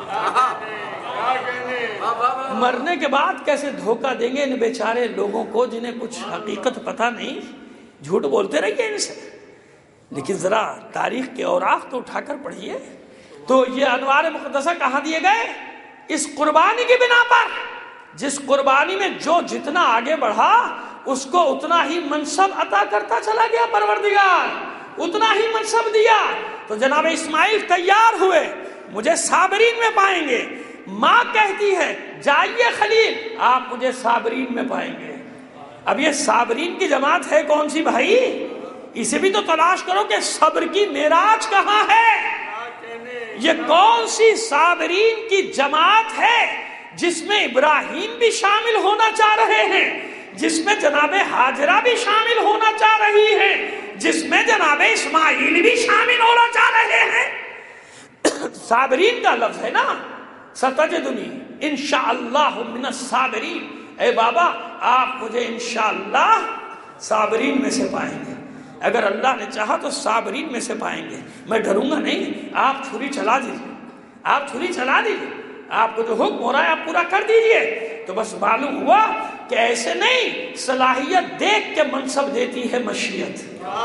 مرنے کے بعد کیسے دھوکہ دیں گے ان بیچارے لوگوں کو جنہیں کچھ حقیقت پتہ نہیں؟ جھوٹ بولتے رہیے ان سے، لیکن ذرا تاریخ کے اوراق تو اٹھا کر پڑھیے۔ تو یہ انوار مقدسہ کہاں دیے گئے؟ اس قربانی کی بنا پر، جس قربانی میں جو جتنا آگے بڑھا اس کو اتنا ہی منصب عطا کرتا چلا گیا پروردگار، اتنا ہی منصب دیا۔ تو جناب اسماعیل تیار ہوئے، مجھے صابرین میں پائیں گے، ماں کہتی ہے جائیے خلیل، آپ مجھے صابرین میں پائیں گے۔ اب یہ صابرین کی جماعت ہے کون سی بھائی؟ اسے بھی تو تلاش کرو کہ صبر کی معراج کہاں ہے؟ یہ کون سی صابرین کی جماعت ہے جس میں ابراہیم بھی شامل ہونا چاہ رہے ہیں، جس میں جناب ہاجرہ بھی شامل ہونا چاہ رہی ہے، جس میں جناب اسماعیل بھی شامل ہونا چاہ رہے ہیں؟ صابرین کا لفظ ہے نا، ستجدنی انشاءاللہ من الصابرین، اے بابا آپ مجھے انشاءاللہ صابرین میں سے پائیں گے، اگر اللہ نے چاہا تو صابرین میں سے پائیں گے، میں ڈروں گا نہیں، آپ چھری چلا دیجیے، آپ چھری چلا دیجیے، آپ کو جو حکم ہو رہا ہے آپ پورا کر دیجیے۔ تو بس معلوم ہوا کہ ایسے نہیں، صلاحیت دیکھ کے منصب دیتی ہے مشیت،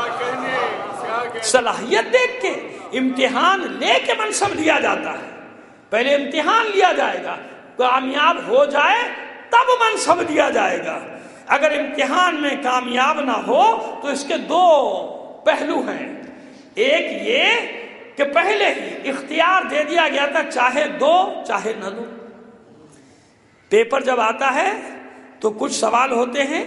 صلاحیت دیکھ کے، امتحان لے کے منصب دیا جاتا ہے، پہلے امتحان لیا جائے گا، کامیاب ہو جائے تب منصب دیا جائے گا، اگر امتحان میں کامیاب نہ ہو تو اس کے دو پہلو ہیں، ایک یہ کہ پہلے ہی اختیار دے دیا گیا تھا، چاہے دو چاہے نہ دو، پیپر جب آتا ہے تو کچھ سوال ہوتے ہیں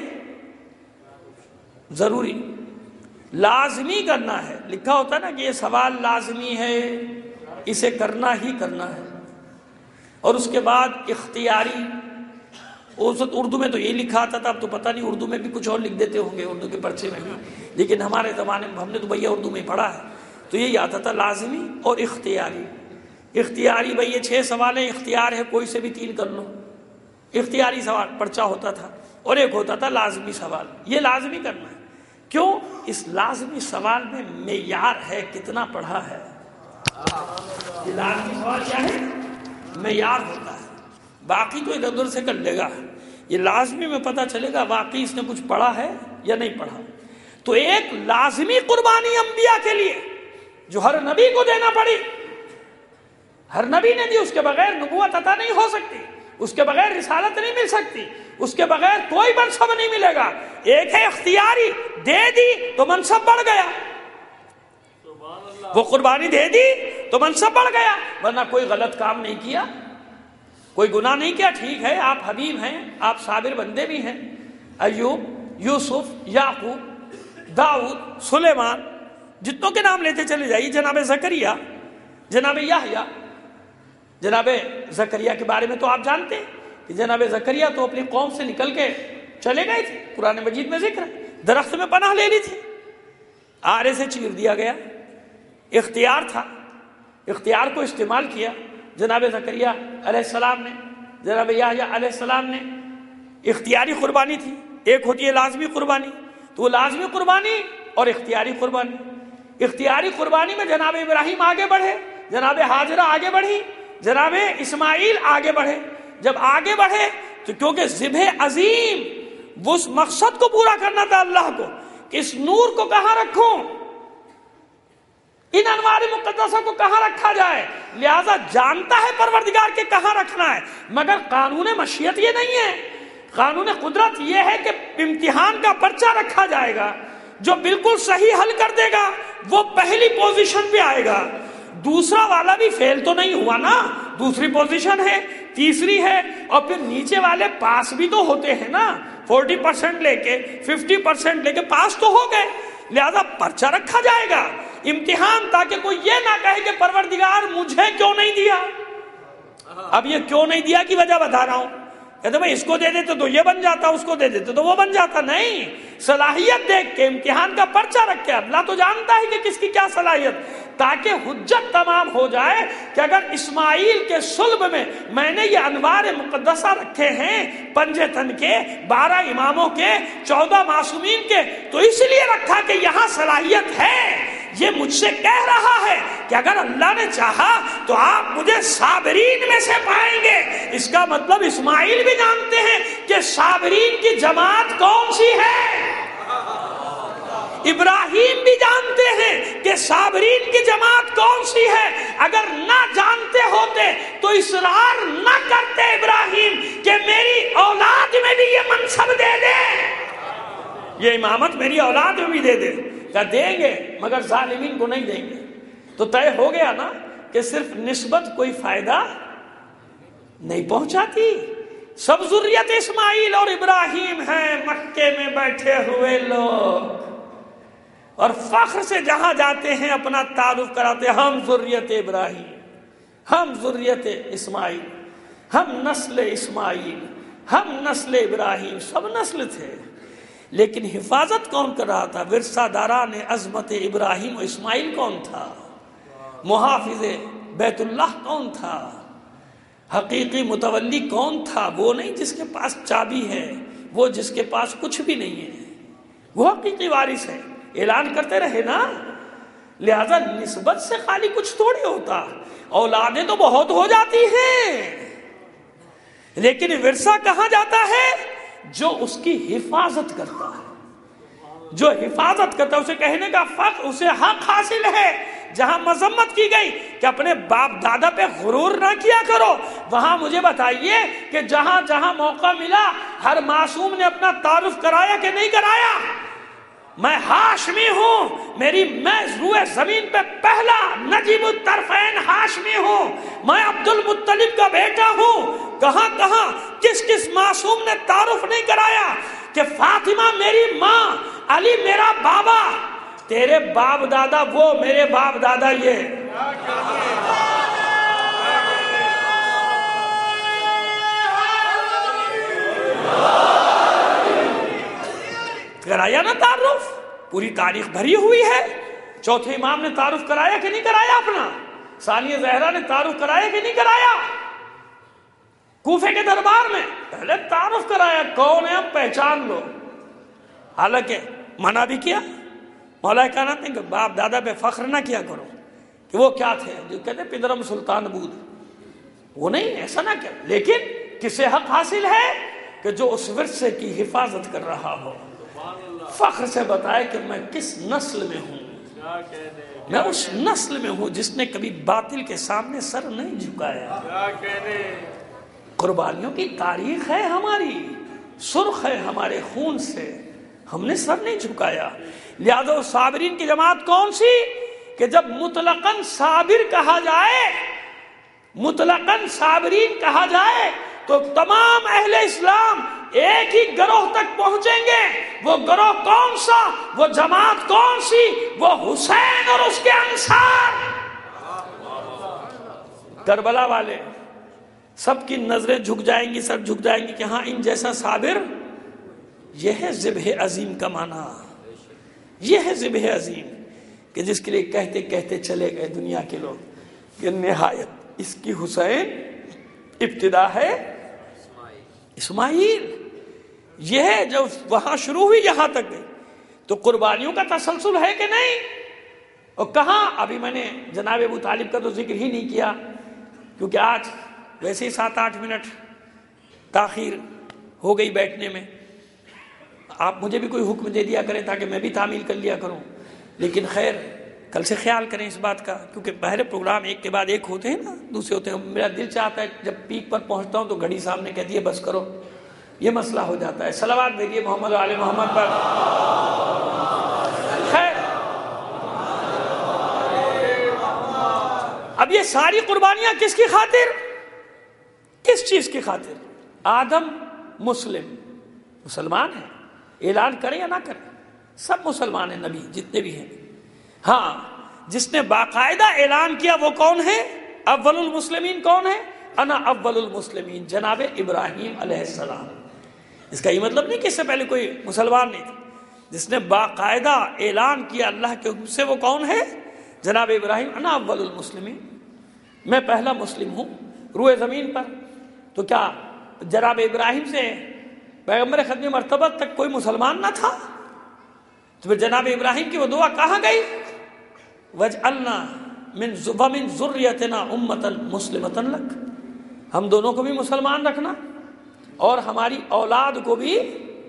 ضروری، لازمی کرنا ہے، لکھا ہوتا ہے نا کہ یہ سوال لازمی ہے، اسے کرنا ہی کرنا ہے، اور اس کے بعد اختیاری، اردو میں تو یہ لکھا آتا تھا، اب تو پتہ نہیں اردو میں بھی کچھ اور لکھ دیتے ہوں گے اردو کے پرچے میں بھی، لیکن ہمارے زمانے میں ہم نے تو بھیا اردو میں پڑھا ہے، تو یہی آتا تھا لازمی اور اختیاری۔ اختیاری بھئی یہ 6 سوال ہیں، اختیار ہے کوئی سے بھی 3 کر لو، اختیاری سوال پرچہ ہوتا تھا، اور ایک ہوتا تھا لازمی سوال، یہ لازمی کرنا ہے، کیوں؟ اس لازمی سوال میں معیار ہے کتنا پڑھا ہے. یہ لازمی سوال کیا ہے؟ معیار ہوتا ہے. باقی تو ادھر ادھر سے کر لے گا. یہ لازمی میں پتہ چلے گا واقعی اس نے کچھ پڑھا ہے یا نہیں پڑھا. تو ایک لازمی قربانی انبیاء کے لیے جو ہر نبی کو دینا پڑی، ہر نبی نے دی، اس کے بغیر نبوت عطا نہیں ہو سکتی، اس کے بغیر رسالت نہیں مل سکتی، اس کے بغیر کوئی منصب نہیں ملے گا. ایک ہے اختیاری، دے دی تو منصب بڑھ گیا، وہ قربانی دے دی تو منصب بڑھ گیا. ورنہ کوئی غلط کام نہیں کیا، کوئی گناہ نہیں کیا. ٹھیک ہے آپ حبیب ہیں، آپ صابر بندے بھی ہیں. ایوب، یوسف، یعقوب، داؤد، سلیمان، جتنوں کے نام لیتے چلے جائیے. جناب زکریا، جناب یحییٰ. جناب زکریا کے بارے میں تو آپ جانتے ہیں کہ جناب زکریا تو اپنی قوم سے نکل کے چلے گئے تھے. قرآن مجید میں ذکر ہے، درخت میں پناہ لے لی تھی، آرے سے چیر دیا گیا. اختیار تھا، اختیار کو استعمال کیا. جناب زکریا علیہ السلام نے، جناب یحییٰ علیہ السلام نے. اختیاری قربانی تھی، ایک ہوتی ہے لازمی قربانی. تو وہ لازمی قربانی اور اختیاری قربانی. اختیاری قربانی میں جناب ابراہیم آگے بڑھے، جناب ہاجرہ آگے بڑھی، جناب اسماعیل آگے بڑھے. جب آگے بڑھے تو کیونکہ ذبح عظیم وہ اس مقصد کو پورا کرنا تھا اللہ کو کہ اس نور کو کہاں رکھوں، ان انوار مقدسہ کو کہاں رکھا جائے. لہذا جانتا ہے پروردگار کے کہاں رکھنا ہے، مگر قانون مشیت یہ نہیں ہے. قانون قدرت یہ ہے کہ امتحان کا پرچہ رکھا جائے گا، جو بالکل صحیح حل کر دے گا وہ پہلی پوزیشن پہ آئے گا. دوسرا والا بھی فیل تو نہیں ہوا نا، دوسری پوزیشن ہے، تیسری ہے، اور پھر نیچے والے پاس بھی تو ہوتے ہیں نا. 40% لے کے 50% لے کے پاس تو ہو گئے. لہذا پرچہ رکھا جائے گا، امتحان، تاکہ کوئی یہ نہ کہے کہ پروردگار مجھے کیوں نہیں دیا. اب یہ کیوں نہیں دیا کی وجہ بتا رہا ہوں. کہتے بھائی اس کو دے دیتے تو یہ بن جاتا، اس کو دے دیتے تو وہ بن جاتا. نہیں، صلاحیت دیکھ کے امتحان کا پرچہ رکھ کے اللہ تو جانتا ہے کہ کس کی کیا صلاحیت، تاکہ حجت تمام ہو جائے کہ اگر اسماعیل کے صلب میں نے یہ انوار مقدسہ رکھے ہیں، پنجے تن کے، 12 اماموں کے، 14 معصومین کے، تو اس لیے رکھا کہ یہاں صلاحیت ہے. یہ مجھ سے کہہ رہا ہے کہ اگر اللہ نے چاہا تو آپ مجھے صابرین میں سے پائیں گے. اس کا مطلب اسماعیل بھی جانتے ہیں کہ صابرین کی جماعت کون سی ہے. ابراہیم بھی جانتے ہیں کہ صابرین کی جماعت کون سی ہے. اگر نہ جانتے ہوتے تو اصرار نہ کرتے ابراہیم کہ میری اولاد میں بھی یہ منصب دے دے، یہ امامت میری اولاد میں بھی دے دے. کہ دیں گے مگر ظالمین کو نہیں دیں گے. تو طے ہو گیا نا کہ صرف نسبت کوئی فائدہ نہیں پہنچاتی. سب ذریت اسماعیل اور ابراہیم ہیں مکے میں بیٹھے ہوئے لوگ، اور فخر سے جہاں جاتے ہیں اپنا تعارف کراتے ہیں، ہم ذریت ابراہیم، ہم ذریت اسماعیل، ہم نسل اسماعیل، ہم نسل ابراہیم. سب نسل تھے، لیکن حفاظت کون کر رہا تھا؟ ورثہ داران عظمت ابراہیم و اسماعیل کون تھا؟ محافظ بیت اللہ کون تھا؟ حقیقی متولی کون تھا؟ وہ نہیں جس کے پاس چابی ہے، وہ جس کے پاس کچھ بھی نہیں ہے، وہ حقیقی وارث ہے. اعلان کرتے رہے نا. لہذا نسبت سے خالی کچھ تھوڑی ہوتا، اولادیں تو بہت ہو جاتی ہیں، لیکن ورثہ کہاں جاتا ہے؟ جو اس کی حفاظت کرتا ہے، جو حفاظت کرتا ہے اسے کہنے کا فخر، اسے حق حاصل ہے. جہاں مذمت کی گئی کہ اپنے باپ دادا پہ غرور نہ کیا کرو، وہاں مجھے بتائیے کہ جہاں جہاں موقع ملا ہر معصوم نے اپنا تعارف کرایا کہ نہیں کرایا؟ میں ہاشمی ہوں، میں روئے زمین پہ پہلا نجیب الطرفین ہاشمی ہوں، میں عبد المطلب کا بیٹا ہوں. کہاں کہاں کس کس معصوم نے تعارف نہیں کرایا کہ فاطمہ میری ماں، علی میرا بابا، تیرے باپ دادا وہ، میرے باپ دادا یہ. کرایا نا تعارف، پوری تاریخ بھری ہوئی ہے. چوتھے امام نے تعارف کرایا کہ نہیں کرایا اپنا؟ ثانیہ زہرا نے تعارف کرایا کہ نہیں کرایا؟ کوفے کے دربار میں پہلے تعارف کرایا، کون ہے اب پہچان لو. حالانکہ منع بھی کیا مولا کائنات نے کہ باپ دادا پہ فخر نہ کیا کرو کہ وہ کیا تھے، جو کہتے ہیں پدرم سلطان بود، وہ نہیں، ایسا نہ کیا، لیکن کسے حق حاصل ہے کہ جو اس ورثے کی حفاظت کر رہا ہو، فخر سے بتائے کہ میں کس نسل میں ہوں، میں اس نسل میں ہوں جس نے کبھی باطل کے سامنے سر نہیں جھکایا۔ قربانیوں کی تاریخ ہے ہماری، سرخ ہے ہمارے خون سے، ہم نے سر نہیں جھکایا۔ لہذا صابرین کی جماعت کون سی کہ جب مطلقاً صابر کہا جائے، مطلقاً صابرین کہا جائے تو تمام اہل اسلام ایک ہی گروہ تک پہنچیں گے۔ وہ گروہ کون سا، وہ جماعت کون سی؟ وہ حسین اور اس کے انصار، کربلا والے۔ سب کی نظریں جھک جائیں گی، سر جھک جائیں گی کہ ہاں ان جیسا صابر، یہ ہے ذبح عظیم کا معنی، یہ ہے ذبح عظیم، کہ جس کے لیے کہتے کہتے چلے گئے دنیا کے لوگ کہ نہایت اس کی حسین ابتدا ہے اسماعیل، یہ ہے جو وہاں شروع ہوئی یہاں تک گئی۔ تو قربانیوں کا تسلسل ہے کہ نہیں؟ اور کہاں، ابھی میں نے جناب ابو طالب کا تو ذکر ہی نہیں کیا کیونکہ آج ویسے ہی 7-8 منٹ تاخیر ہو گئی بیٹھنے میں، آپ مجھے بھی کوئی حکم دے دیا کریں تاکہ میں بھی تعمیل کر لیا کروں، لیکن خیر کل سے خیال کریں اس بات کا، کیونکہ پہلے پروگرام ایک کے بعد ایک ہوتے ہیں نا، دوسرے ہوتے ہیں۔ میرا دل چاہتا ہے جب پیک پر پہنچتا ہوں تو گھڑی سامنے کہتی ہے بس کرو، یہ مسئلہ ہو جاتا ہے۔ صلوات بھیجیے محمد و آل محمد پر۔ خیر، اب یہ ساری قربانیاں کس کی خاطر، کس چیز کی خاطر؟ آدم مسلم، مسلمان ہے، اعلان کریں یا نہ کریں، سب مسلمان ہیں، نبی جتنے بھی ہیں۔ ہاں، جس نے باقاعدہ اعلان کیا وہ کون ہے؟ اول المسلمین کون ہے؟ انا اول المسلمین، جناب ابراہیم علیہ السلام۔ اس کا یہ مطلب نہیں کہ اس سے پہلے کوئی مسلمان نہیں تھا، جس نے باقاعدہ اعلان کیا اللہ کے حکم سے وہ کون ہے؟ جناب ابراہیم، انا اول المسلمین، میں پہلا مسلم ہوں روئے زمین پر۔ تو کیا جناب ابراہیم سے پیغمبر ختم مرتبہ تک کوئی مسلمان نہ تھا؟ تو پھر جناب ابراہیم کی وہ دعا کہاں گئی؟ وَاجْعَلْنَا مِنْ ذُرِّيَّتِنَا أُمَّةً مُسْلِمَةً لَكَ، ہم دونوں کو بھی مسلمان رکھنا اور ہماری اولاد کو بھی،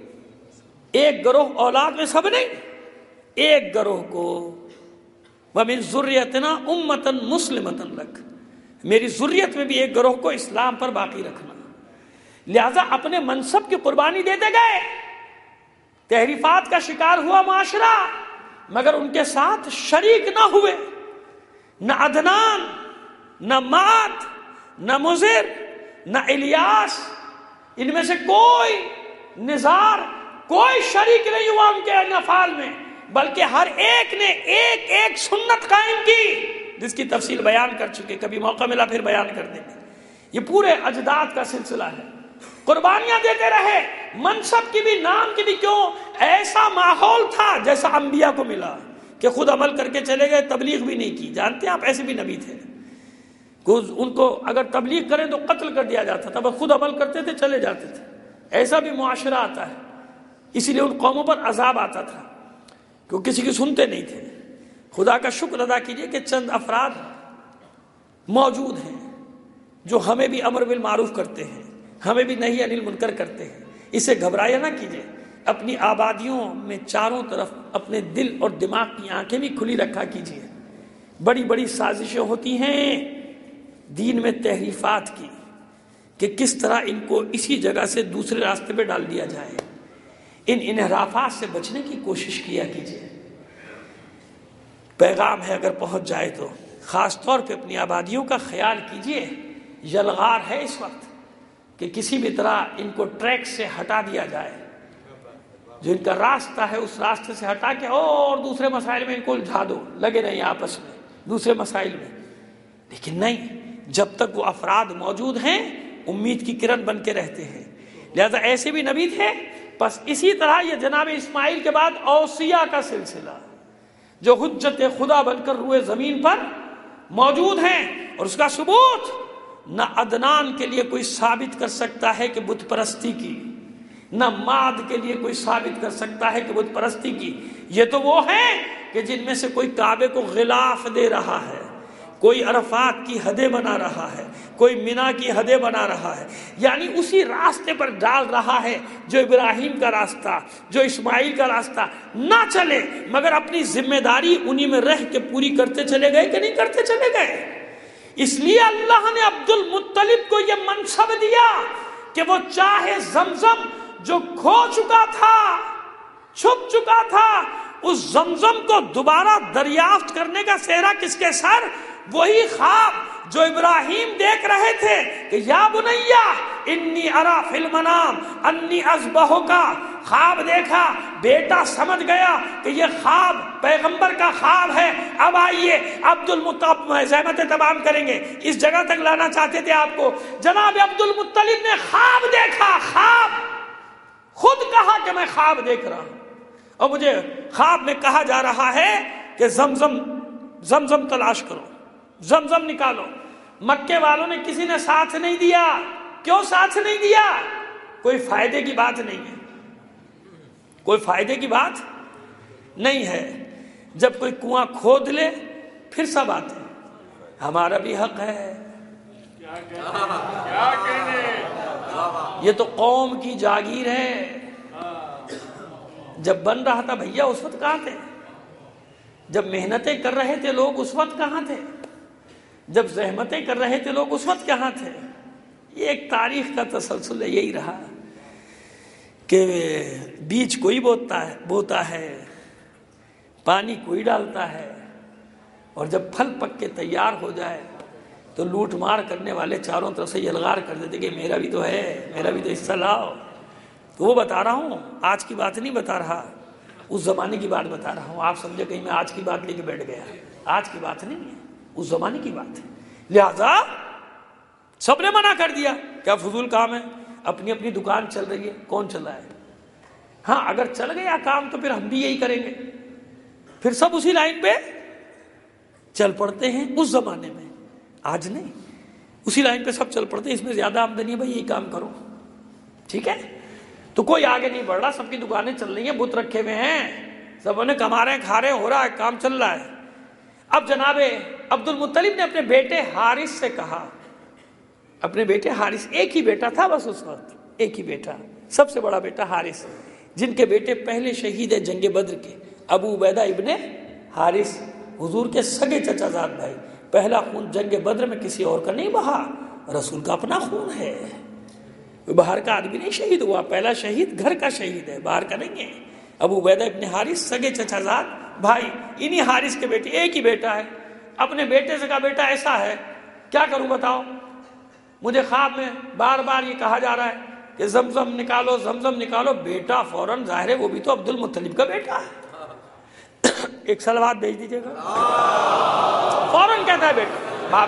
ایک گروہ اولاد میں سب نہیں، ایک گروہ کو، وَمِنْ ذُرِّيَّتِنَا أُمَّةً مُسْلِمَةً لَكَ، میری ذریت میں بھی ایک گروہ کو اسلام پر باقی رکھنا۔ لہذا اپنے منصب کی قربانی دیتے گئے، تحریفات کا شکار ہوا معاشرہ، مگر ان کے ساتھ شریک نہ ہوئے، نہ عدنان، نہ مات، نہ مضر، نہ الیاس، ان میں سے کوئی نزار، کوئی شریک نہیں ہوا ان کے افعال میں، بلکہ ہر ایک نے ایک ایک سنت قائم کی جس کی تفصیل بیان کر چکے، کبھی موقع ملا پھر بیان کر دیں گے۔ یہ پورے اجداد کا سلسلہ ہے، قربانیاں دیتے رہے، منصب کی بھی، نام کی بھی، کیوں؟ ایسا ماحول تھا جیسا انبیاء کو ملا کہ خود عمل کر کے چلے گئے، تبلیغ بھی نہیں کی۔ جانتے ہیں آپ ایسے بھی نبی تھے، ان کو اگر تبلیغ کریں تو قتل کر دیا جاتا تھا، بس خود عمل کرتے تھے چلے جاتے تھے۔ ایسا بھی معاشرہ آتا ہے، اسی لیے ان قوموں پر عذاب آتا تھا کہ کسی کی سنتے نہیں تھے۔ خدا کا شکر ادا کیجئے کہ چند افراد موجود ہیں جو ہمیں بھی امر بالمعروف کرتے ہیں، ہمیں بھی نہی عن المنکر کرتے ہیں۔ اسے گھبرایا نہ کیجئے، اپنی آبادیوں میں چاروں طرف اپنے دل اور دماغ کی آنکھیں بھی کھلی رکھا کیجئے۔ بڑی بڑی سازشیں ہوتی ہیں دین میں تحریفات کی کہ کس طرح ان کو اسی جگہ سے دوسرے راستے پہ ڈال دیا جائے۔ ان انحرافات سے بچنے کی کوشش کیا کیجئے۔ پیغام ہے اگر پہنچ جائے تو خاص طور پہ اپنی آبادیوں کا خیال کیجئے۔ یلغار ہے اس وقت کہ کسی بھی طرح ان کو ٹریک سے ہٹا دیا جائے، جو ان کا راستہ ہے اس راستے سے ہٹا کے اور دوسرے مسائل میں ان کو الجھا دو، لگے رہیں آپس میں دوسرے مسائل میں۔ لیکن نہیں، جب تک وہ افراد موجود ہیں امید کی کرن بن کے رہتے ہیں۔ لہذا ایسے بھی نبی تھے۔ بس اسی طرح یہ جناب اسماعیل کے بعد اوصیاء کا سلسلہ جو حجت خدا بن کر روئے زمین پر موجود ہیں، اور اس کا ثبوت نہ عدنان کے لیے کوئی ثابت کر سکتا ہے کہ بت پرستی کی، نہ ماد کے لیے کوئی ثابت کر سکتا ہے کہ بت پرستی کی۔ یہ تو وہ ہیں کہ کہ جن میں سے کوئی کعبے کو غلاف دے رہا ہے، کوئی عرفات کی حدیں بنا رہا ہے، کوئی مینا کی حدیں بنا رہا ہے، یعنی اسی راستے پر ڈال رہا ہے جو ابراہیم کا راستہ، جو اسماعیل کا راستہ نہ چلے، مگر اپنی ذمہ داری انہی میں رہ کے پوری کرتے چلے گئے کہ نہیں کرتے چلے گئے۔ اس لیے اللہ نے عبد المطلب کو یہ منصب دیا کہ وہ چاہے زمزم جو کھو چکا تھا، چھپ چکا تھا، اس زمزم کو دوبارہ دریافت کرنے کا سہرا کس کے سر؟ وہی خواب جو ابراہیم دیکھ رہے تھے کہ یا بنیا انی ارا فی المنام انی اذبحک، خواب دیکھا، بیٹا سمجھ گیا کہ یہ خواب پیغمبر کا خواب ہے۔ اب آئیے عبد المطلب زحمت تمام کریں گے، اس جگہ تک لانا چاہتے تھے آپ کو۔ جناب عبد المطلب نے خواب دیکھا، خواب خود کہا کہ میں خواب دیکھ رہا ہوں، اور مجھے خواب میں کہا جا رہا ہے کہ زمزم تلاش کرو، زمزم نکالو۔ مکے والوں نے کسی نے ساتھ نہیں دیا۔ کیوں ساتھ نہیں دیا؟ کوئی فائدے کی بات نہیں ہے، کوئی فائدے کی بات نہیں ہے۔ جب کوئی کنواں کھود لے پھر سب آتے ہیں، ہمارا بھی حق ہے۔ یہ تو قوم کی جاگیر ہے۔ جب بن رہا تھا بھیا اس وقت کہاں تھے؟ جب محنتیں کر رہے تھے لوگ اس وقت کہاں تھے؟ جب زحمتیں کر رہے تھے لوگ اس وقت کہاں تھے؟ یہ ایک تاریخ کا تسلسل ہے، یہی رہا کہ بیج کوئی بوتا ہے، پانی کوئی ڈالتا ہے، اور جب پھل پک کے تیار ہو جائے تو لوٹ مار کرنے والے چاروں طرف سے یلغار کر دیتے کہ میرا بھی تو ہے، میرا بھی تو حصہ لاؤ۔ تو وہ بتا رہا ہوں، آج کی بات نہیں بتا رہا، اس زمانے کی بات بتا رہا ہوں۔ آپ سمجھے کہیں میں آج کی بات لے کے بیٹھ گیا، آج کی بات نہیں ہے، اس زمانے کی بات ہے۔ لہذا سب نے منع کر دیا، کیا فضول کام ہے، اپنی اپنی دکان چل رہی ہے، کون چل رہا ہے؟ ہاں اگر چل گیا کام تو پھر ہم بھی یہی کریں گے، پھر سب اسی لائن پہ چل پڑتے ہیں۔ اس زمانے میں، آج نہیں، اسی لائن پہ سب چل پڑتے ہیں، اس میں زیادہ آمدنی ہے بھائی یہی کام کرو، ٹھیک ہے؟ تو کوئی آگے نہیں بڑھ رہا، سب کی دکانیں چل رہی ہیں، بت رکھے ہوئے ہیں، سب انہیں کما رہے ہیں، کھا رہے ہیں، ہو رہا ہے، کام چل رہا ہے۔ اب جناب عبد المطلب نے اپنے بیٹے حارث سے کہا، اپنے بیٹے حارث، ایک ہی بیٹا تھا بس اس وقت، ایک ہی بیٹا، سب سے بڑا بیٹا حارث، جن کے بیٹے پہلے شہید ہیں جنگ بدر کے، ابو عبیدہ ابن حارث، حضور کے سگے چچا زاد بھائی۔ پہلا خون جنگ بدر میں کسی اور کا نہیں بہا، رسول کا اپنا خون ہے، باہر کا آدمی نہیں شہید ہوا، پہلا شہید گھر کا شہید ہے، باہر کا نہیں ہے۔ ابو عبیدہ ابن حارث سگے چچا زاد بھائی، انہی حارث کے بیٹے، ایک ہی بیٹا ہے۔ اپنے بیٹے سے کہا بیٹا ایسا ہے، کیا کروں بتاؤ؟ مجھے خواب میں بار بار یہ کہا جا رہا ہے کہ زمزم نکالو، زمزم نکالو۔ بیٹا فوراً، ظاہر ہے وہ بھی تو عبد المطلب کا بیٹا ہے، ایک سلوات بھیج دیجیے گا۔ فوراً کہتا ہے بیٹا،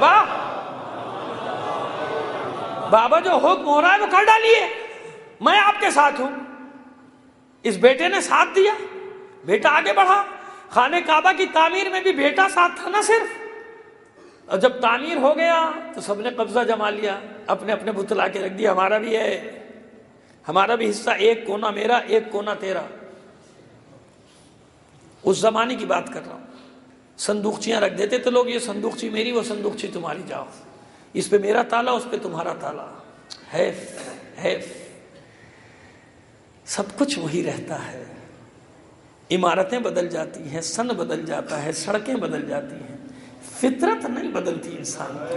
بابا جو حکم ہو رہا ہے وہ کر ڈالیے، میں آپ کے ساتھ ہوں۔ اس بیٹے نے ساتھ دیا، بیٹا آگے بڑھا۔ خانہ کعبہ کی تعمیر میں بھی بیٹا ساتھ تھا نہ صرف، اور جب تعمیر ہو گیا تو سب نے قبضہ جما لیا، اپنے اپنے بت لا کے رکھ دیا، ہمارا بھی ہے، ہمارا بھی حصہ، ایک کونا میرا، ایک کونا تیرا۔ اس زمانے کی بات کر رہا ہوں، صندوقچیاں رکھ دیتے تھے لوگ، یہ صندوقچی میری، وہ صندوقچی تمہاری، جاؤ، اس پہ میرا تالا، اس پہ تمہارا تالا۔ حیف، سب کچھ وہی رہتا ہے، عمارتیں بدل جاتی ہیں، سن بدل جاتا ہے، سڑکیں بدل جاتی ہیں، فطرت نہیں بدلتی انسان کی۔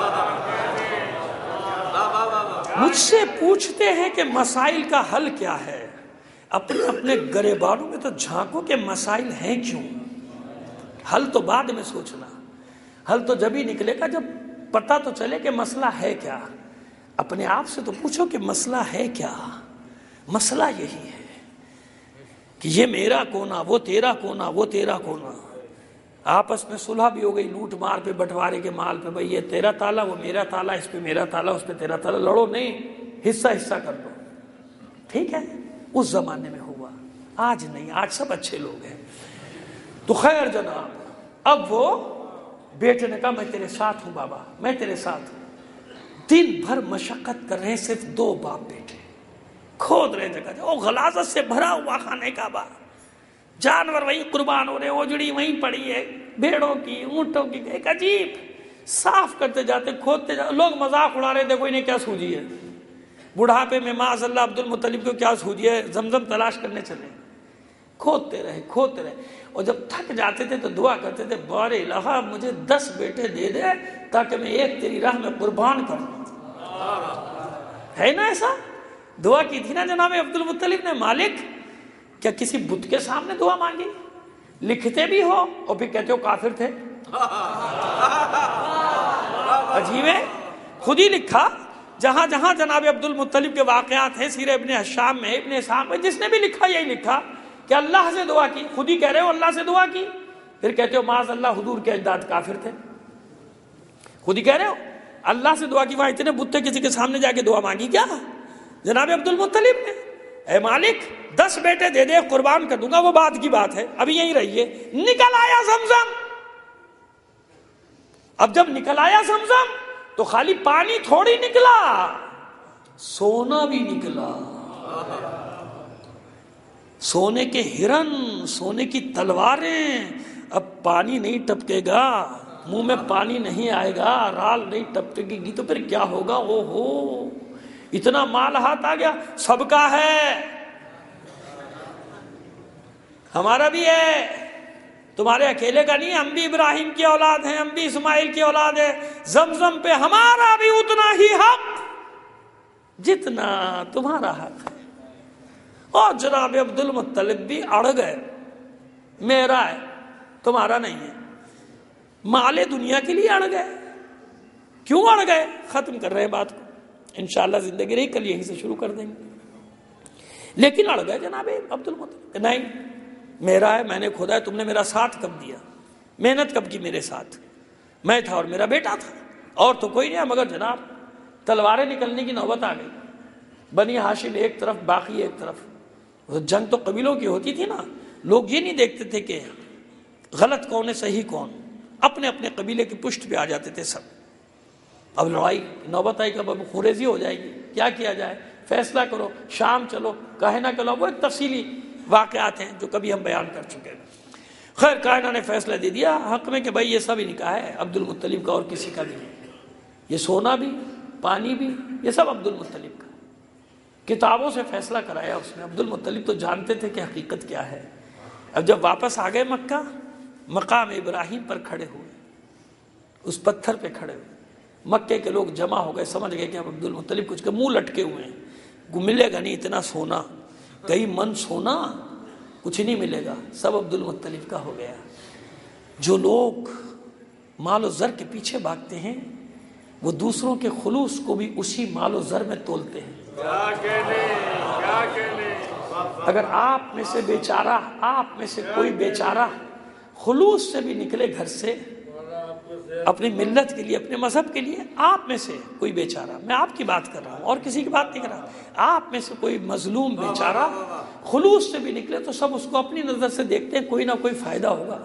مجھ سے پوچھتے ہیں کہ مسائل کا حل کیا ہے، اپنے اپنے گریبانوں میں تو جھانکو کہ مسائل ہیں کیوں۔ حل تو بعد میں سوچنا، حل تو جب ہی نکلے گا جب پتہ تو چلے کہ مسئلہ ہے کیا۔ اپنے آپ سے تو پوچھو کہ مسئلہ ہے کیا۔ مسئلہ یہی ہے کہ یہ میرا کونا، وہ تیرا کونا، وہ تیرا کونا، آپس میں صلح بھی ہو گئی، لوٹ مار پہ، بٹوارے کے مال پہ، بھئی یہ تیرا تالا، وہ میرا تالا، اس پہ میرا تالا، اس پہ تیرا تالا، لڑو نہیں، حصہ حصہ کر دو، ٹھیک ہے؟ اس زمانے میں ہوا، آج نہیں، آج سب اچھے لوگ ہیں۔ تو خیر جناب، اب وہ بیٹے نے کہا میں تیرے ساتھ ہوں بابا، میں تیرے ساتھ ہوں۔ دن بھر مشقت کر رہے، صرف دو باپ بیٹے، کھود رہے جگہ، وہ غلاظت سے بھرا ہوا خانہ کعبہ، جانور وہیں قربان ہو رہے، اوجڑی وہیں پڑی ہے، بھیڑوں کی، اونٹوں کی، ایک عجیب صاف کرتے جاتے، کھودتے جاتے، لوگ مذاق اڑا رہے، دیکھو انہیں کیا سوجی ہے، بڑھاپے میں معاذ اللہ عبد المطلب کو کیا سوجی ہے، زمزم تلاش کرنے چلے، کھودتے رہے کھودتے رہے، اور جب تھک جاتے تھے تو دعا کرتے تھے، بار الہ مجھے 10 بیٹے دے دے تاکہ میں ایک تیری راہ میں قربان کر دوں۔ ہے نا ایسا؟ دعا کی تھی نا جناب عبد المطلب نے، مالک کیا کسی بت کے سامنے دعا مانگی؟ لکھتے بھی ہو اور پھر کہتے ہو کافر تھے، عجیب ہے، خود ہی لکھا، جہاں جہاں جناب عبد المطلب کے واقعات ہیں سیرہ ابن حشام میں، ابن اسحاق میں، جس نے بھی لکھا یہی لکھا کہ اللہ سے دعا کی، خود ہی کہہ رہے ہو اللہ سے دعا کی، پھر کہتے ہو معاذ اللہ حضور کے اجداد کافر تھے، خود ہی کہہ رہے ہو اللہ سے دعا کی، وہاں اتنے بت کسی کے سامنے جا کے دعا مانگی کیا جناب عبد المطلب نے؟ اے مالک 10 بیٹے دے دے قربان کر دوں گا، وہ بعد کی بات ہے، ابھی یہیں رہیے۔ نکل آیا زمزم، اب جب نکل آیا زمزم تو خالی پانی تھوڑی نکلا، سونا بھی نکلا، سونے کے ہرن، سونے کی تلواریں۔ اب پانی نہیں ٹپکے گا، منہ میں پانی نہیں آئے گا، رال نہیں ٹپکے گی تو پھر کیا ہوگا؟ او ہو، اتنا مال ہاتھ آ گیا، سب کا ہے، ہمارا بھی ہے، تمہارے اکیلے کا نہیں، ہم بھی ابراہیم کی اولاد ہیں، ہم بھی اسماعیل کی اولاد ہیں، زمزم پہ ہمارا بھی اتنا ہی حق جتنا تمہارا حق ہے۔ اور جناب عبد المطلب بھی اڑ گئے، میرا ہے تمہارا نہیں ہے، مال دنیا کے لیے اڑ گئے۔ کیوں اڑ گئے؟ ختم کر رہے ہیں بات کو، انشاءاللہ زندگی رہی کل یہیں سے شروع کر دیں گے۔ لیکن اڑ گئے جناب عبد المطلب، نہیں میرا ہے، میں نے کھودا ہے، تم نے میرا ساتھ کب دیا، محنت کب کی میرے ساتھ، میں تھا اور میرا بیٹا تھا، اور تو کوئی نہیں، مگر جناب تلواریں نکلنے کی نوبت آ گئی، بنی ہاشم ایک طرف باقی ایک طرف، جنگ تو قبیلوں کی ہوتی تھی نا، لوگ یہ نہیں دیکھتے تھے کہ غلط کون ہے صحیح کون، اپنے اپنے قبیلے کی پشت پہ آ جاتے تھے سب۔ اب لڑائی نوبت آئی، کب اب خوریزی ہو جائے گی، کیا کیا جائے، فیصلہ کرو، شام چلو کہے نہ چلو، وہ ایک تفصیلی واقعات ہیں جو کبھی ہم بیان کر چکے ہیں۔ خیر کائنہ نے فیصلہ دے دیا حق میں کہ بھائی یہ سب ان کا ہے، عبد المطلب کا اور کسی کا بھی نہیں، یہ سونا بھی پانی بھی یہ سب عبد المطلب کا۔ کتابوں سے فیصلہ کرایا اس نے، عبد المطلب تو جانتے تھے کہ حقیقت کیا ہے۔ اب جب واپس آ گئے مکہ، مقام ابراہیم پر کھڑے ہوئے، اس پتھر پہ کھڑے ہوئے، مکے کے لوگ جمع ہو گئے، سمجھ گئے کہ اب عبد المطلب کچھ کے منہ لٹکے ہوئے ہیں، ملے گا نہیں اتنا سونا، کئی من سونا کچھ نہیں ملے گا، سب عبد المطلب کا ہو گیا۔ جو لوگ مال و زر کے پیچھے بھاگتے ہیں وہ دوسروں کے خلوص کو بھی اسی مال و زر میں تولتے ہیں۔ اگر آپ میں سے بیچارہ، آپ میں سے کوئی بیچارہ خلوص سے بھی نکلے گھر سے اپنی ملت کے لیے، اپنے مذہب کے لیے، آپ میں سے کوئی بیچارہ، میں آپ کی بات کر رہا ہوں اور کسی کی بات نہیں کر رہا، آپ میں سے کوئی مظلوم بیچارہ خلوص سے بھی نکلے تو سب اس کو اپنی نظر سے دیکھتے ہیں، کوئی نہ کوئی فائدہ ہوگا،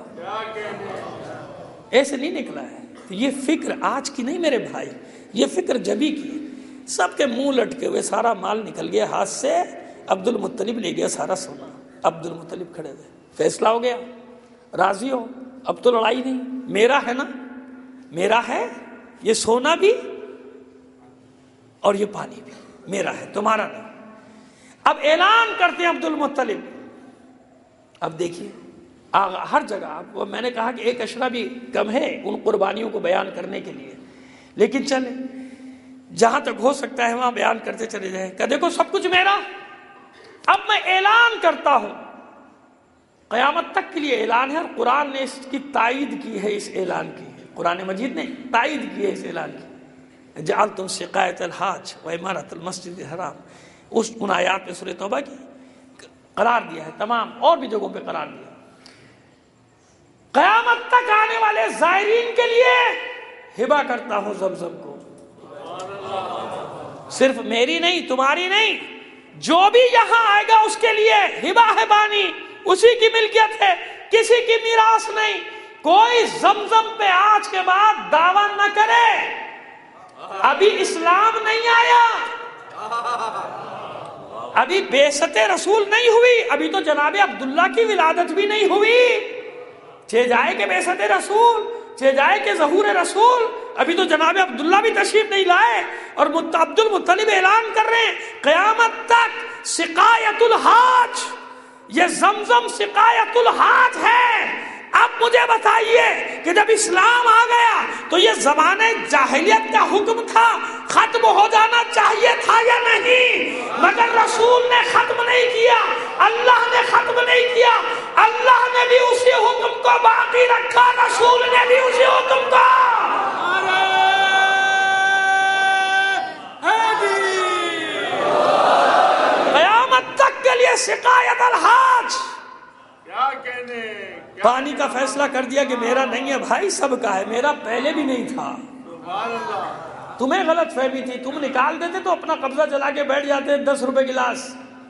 ایسے نہیں نکلا ہے۔ یہ فکر آج کی نہیں میرے بھائی، یہ فکر جبھی کی، سب کے منہ لٹکے ہوئے، سارا مال نکل گیا ہاتھ سے، عبد المطلب لے گیا سارا سونا، عبد المطلب کھڑے ہوئے، فیصلہ ہو گیا، راضی ہو، اب تو لڑائی نہیں، میرا ہے نا، میرا ہے، یہ سونا بھی اور یہ پانی بھی میرا ہے، تمہارا نہیں۔ اب اعلان کرتے ہیں عبد المطلب، اب دیکھیے ہر جگہ، میں نے کہا کہ ایک اشرا بھی کم ہے ان قربانیوں کو بیان کرنے کے لیے، لیکن چلے جہاں تک ہو سکتا ہے وہاں بیان کرتے چلے جائیں کہ دیکھو سب کچھ میرا، اب میں اعلان کرتا ہوں، قیامت تک کے لیے اعلان ہے، اور قرآن نے اس کی تائید کی ہے، اس اعلان کی، قرآن مجید نے تائید کی ہے اس اعلان کی، جعلتم سقایۃ الحاج و عمارۃ المسجد الحرام، ان آیات میں سورہ توبہ کی قرار دیا ہے، تمام اور بھی جگہوں پہ قرار دیا۔ قیامت تک آنے والے زائرین کے لیے ہبہ کرتا ہوں زمزم کو، صرف میری نہیں تمہاری نہیں، جو بھی یہاں آئے گا اس کے لیے ہبہ ہے، پانی اسی کی ملکیت ہے، کسی کی میراث نہیں۔ کوئی زمزم پہ آج کے بعد دعویٰ نہ کرے ابھی اسلام نہیں آیا، ابھی بعثت رسول نہیں ہوئی، ابھی تو جناب عبداللہ کی ولادت بھی نہیں ہوئی، چہ جائے کہ بعثت رسول، چہ جائے کہ ظہور رسول، ابھی تو جناب عبداللہ بھی تشریف نہیں لائے، اور عبد المطلب اعلان کر رہے ہیں قیامت تک سقایت الحاج، یہ زمزم سقایت الحاج ہے۔ اب مجھے بتائیے کہ جب اسلام آ گیا تو یہ زمانے جاہلیت کا حکم تھا، ختم ہو جانا چاہیے تھا یا نہیں؟ مگر رسول نے ختم نہیں کیا، اللہ نے ختم نہیں کیا، اللہ نے بھی اسی حکم کو باقی رکھا، رسول نے بھی اسی حکم کو۔ قیامت تک کے لیے سقایت الحاج۔ کیا کہنے، پانی کا فیصلہ کر دیا کہ میرا نہیں ہے بھائی، سب کا ہے، میرا پہلے بھی نہیں تھا۔ سبحان اللہ۔ تمہیں غلط فہمی تھی، تم نکال دیتے تو اپنا قبضہ چلا کے بیٹھ جاتے 10 روپے گلاس۔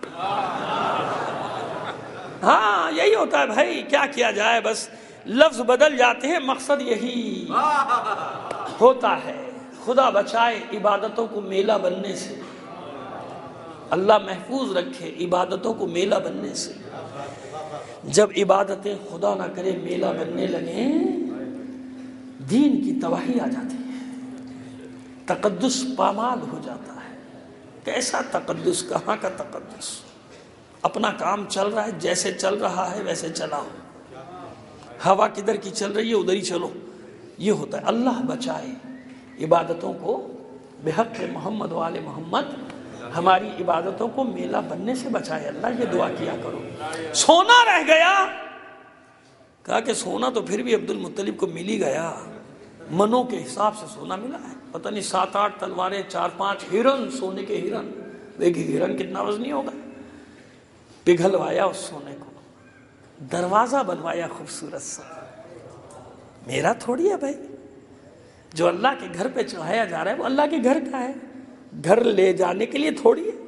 ہاں یہی ہوتا ہے بھائی، کیا کیا جائے، بس لفظ بدل جاتے ہیں، مقصد یہی ہوتا ہے۔ خدا بچائے عبادتوں کو میلہ بننے سے، اللہ محفوظ رکھے عبادتوں کو میلہ بننے سے۔ جب عبادتیں خدا نہ کرے میلہ بننے لگیں، دین کی تباہی آ جاتی ہے، تقدس پامال ہو جاتا ہے۔ کیسا تقدس، کہاں کا تقدس؟ اپنا کام چل رہا ہے، جیسے چل رہا ہے ویسے چلاؤ، ہوا کدھر کی چل رہی ہے ادھر ہی چلو، یہ ہوتا ہے۔ اللہ بچائے عبادتوں کو بحق محمد و آل محمد، ہماری عبادتوں کو میلہ بننے سے بچائے اللہ، یہ دعا کیا کرو۔ سونا رہ گیا، کہا کہ سونا تو پھر بھی عبد المطلب کو مل ہی گیا، منوں کے حساب سے سونا ملا ہے، پتہ نہیں 7-8 تلواریں، 4-5 ہرن، سونے کے ہرن، دیکھیں ہرن کتنا وزنی ہوگا، پگھلوایا اس سونے کو، دروازہ بنوایا خوبصورت سا۔ میرا تھوڑی ہے بھائی، جو اللہ کے گھر پہ چڑھایا جا رہا ہے وہ اللہ کے گھر کا ہے، گھر لے جانے کے لیے تھوڑی ہے۔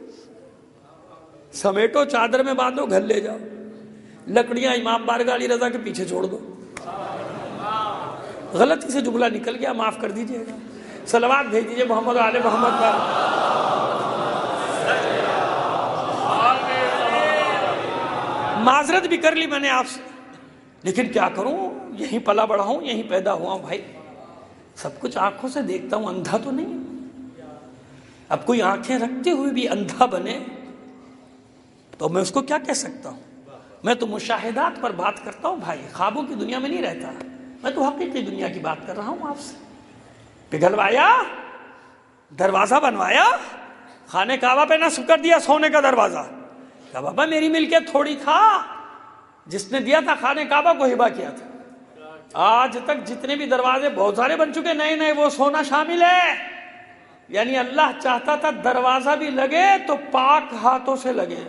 سمیٹو چادر میں باندھو، گھر لے جاؤ، لکڑیاں امام بارگاہ علی رضا کے پیچھے چھوڑ دو۔ غلطی سے جملہ نکل گیا، معاف کر دیجئے گا، صلوات بھیج دیجئے محمد و آل محمد پر۔ معذرت بھی کر لی میں نے آپ سے، لیکن کیا کروں، یہیں پلا بڑھا ہوں، یہیں پیدا ہوا ہوں بھائی، سب کچھ آنکھوں سے دیکھتا ہوں، اندھا تو نہیں۔ اب کوئی آنکھیں رکھتے ہوئے بھی اندھا بنے تو میں اس کو کیا کہہ سکتا ہوں؟ میں تو مشاہدات پر بات کرتا ہوں بھائی، خوابوں کی دنیا میں نہیں رہتا، میں تو حقیقی دنیا کی بات کر رہا ہوں آپ سے۔ پگھلوایا، دروازہ بنوایا، خانہ کعبہ پہ نصب کر دیا سونے کا دروازہ، کہا بابا میری ملکیت تھوڑی تھا، جس نے دیا تھا خانہ کعبہ کو ہبہ کیا تھا۔ آج تک جتنے بھی دروازے بہت سارے بن چکے نئے نئے، وہ سونا شامل ہے۔ یعنی اللہ چاہتا تھا دروازہ بھی لگے تو پاک ہاتھوں سے لگے۔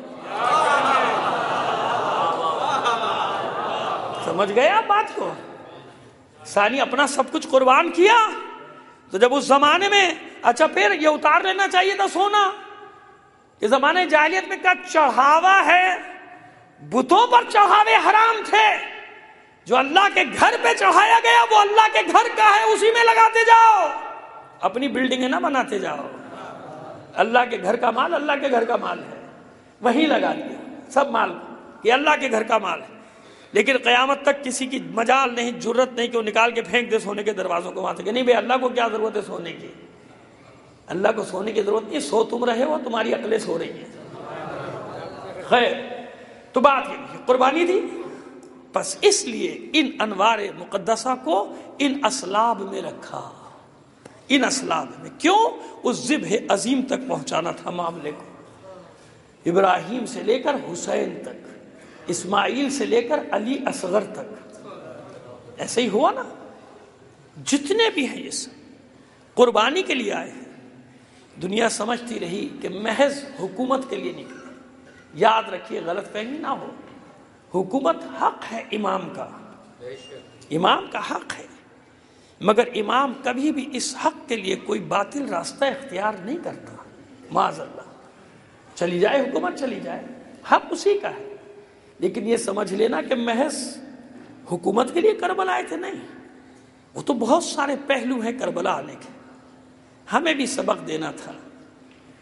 سمجھ گئے آپ بات کو؟ ثانی اپنا سب کچھ قربان کیا، تو جب اس زمانے میں اچھا پھر یہ اتار لینا چاہیے تھا سونا، کہ زمانے جاہلیت میں کا چڑھاوا ہے، بتوں پر چڑھاوے حرام تھے، جو اللہ کے گھر پہ چڑھایا گیا وہ اللہ کے گھر کا ہے، اسی میں لگاتے جاؤ، اپنی بلڈنگیں نہ بناتے جاؤ۔ اللہ کے گھر کا مال اللہ کے گھر کا مال ہے، وہیں لگا دیا سب مال، یہ اللہ کے گھر کا مال ہے۔ لیکن قیامت تک کسی کی مجال نہیں، جرت نہیں کہ وہ نکال کے پھینک دے سونے کے دروازوں کو وہاں سے، کہ نہیں بھائی اللہ کو کیا ضرورت ہے سونے کی، اللہ کو سونے کی ضرورت نہیں، سو تم رہے ہو، تمہاری عقلیں سو رہی ہیں۔ خیر، تو بات یہ قربانی تھی، بس اس لیے ان انوار مقدسہ کو ان اسلاب میں رکھا، ان اسلاب میں، کیوں؟ اس ذبح عظیم تک پہنچانا تھا معاملے کو، ابراہیم سے لے کر حسین تک، اسماعیل سے لے کر علی اصغر تک، ایسے ہی ہوا نا، جتنے بھی ہیں یہ سب قربانی کے لیے آئے ہیں۔ دنیا سمجھتی رہی کہ محض حکومت کے لیے نکلے، یاد رکھیے غلط فہمی نہ ہو، حکومت حق ہے امام کا، امام کا حق ہے، مگر امام کبھی بھی اس حق کے لیے کوئی باطل راستہ اختیار نہیں کرتا، معاذ اللہ، چلی جائے حکومت چلی جائے، حق اسی کا ہے، لیکن یہ سمجھ لینا کہ محض حکومت کے لیے کربلا آئے تھے، نہیں، وہ تو بہت سارے پہلو ہیں کربلا آنے کے، ہمیں بھی سبق دینا تھا۔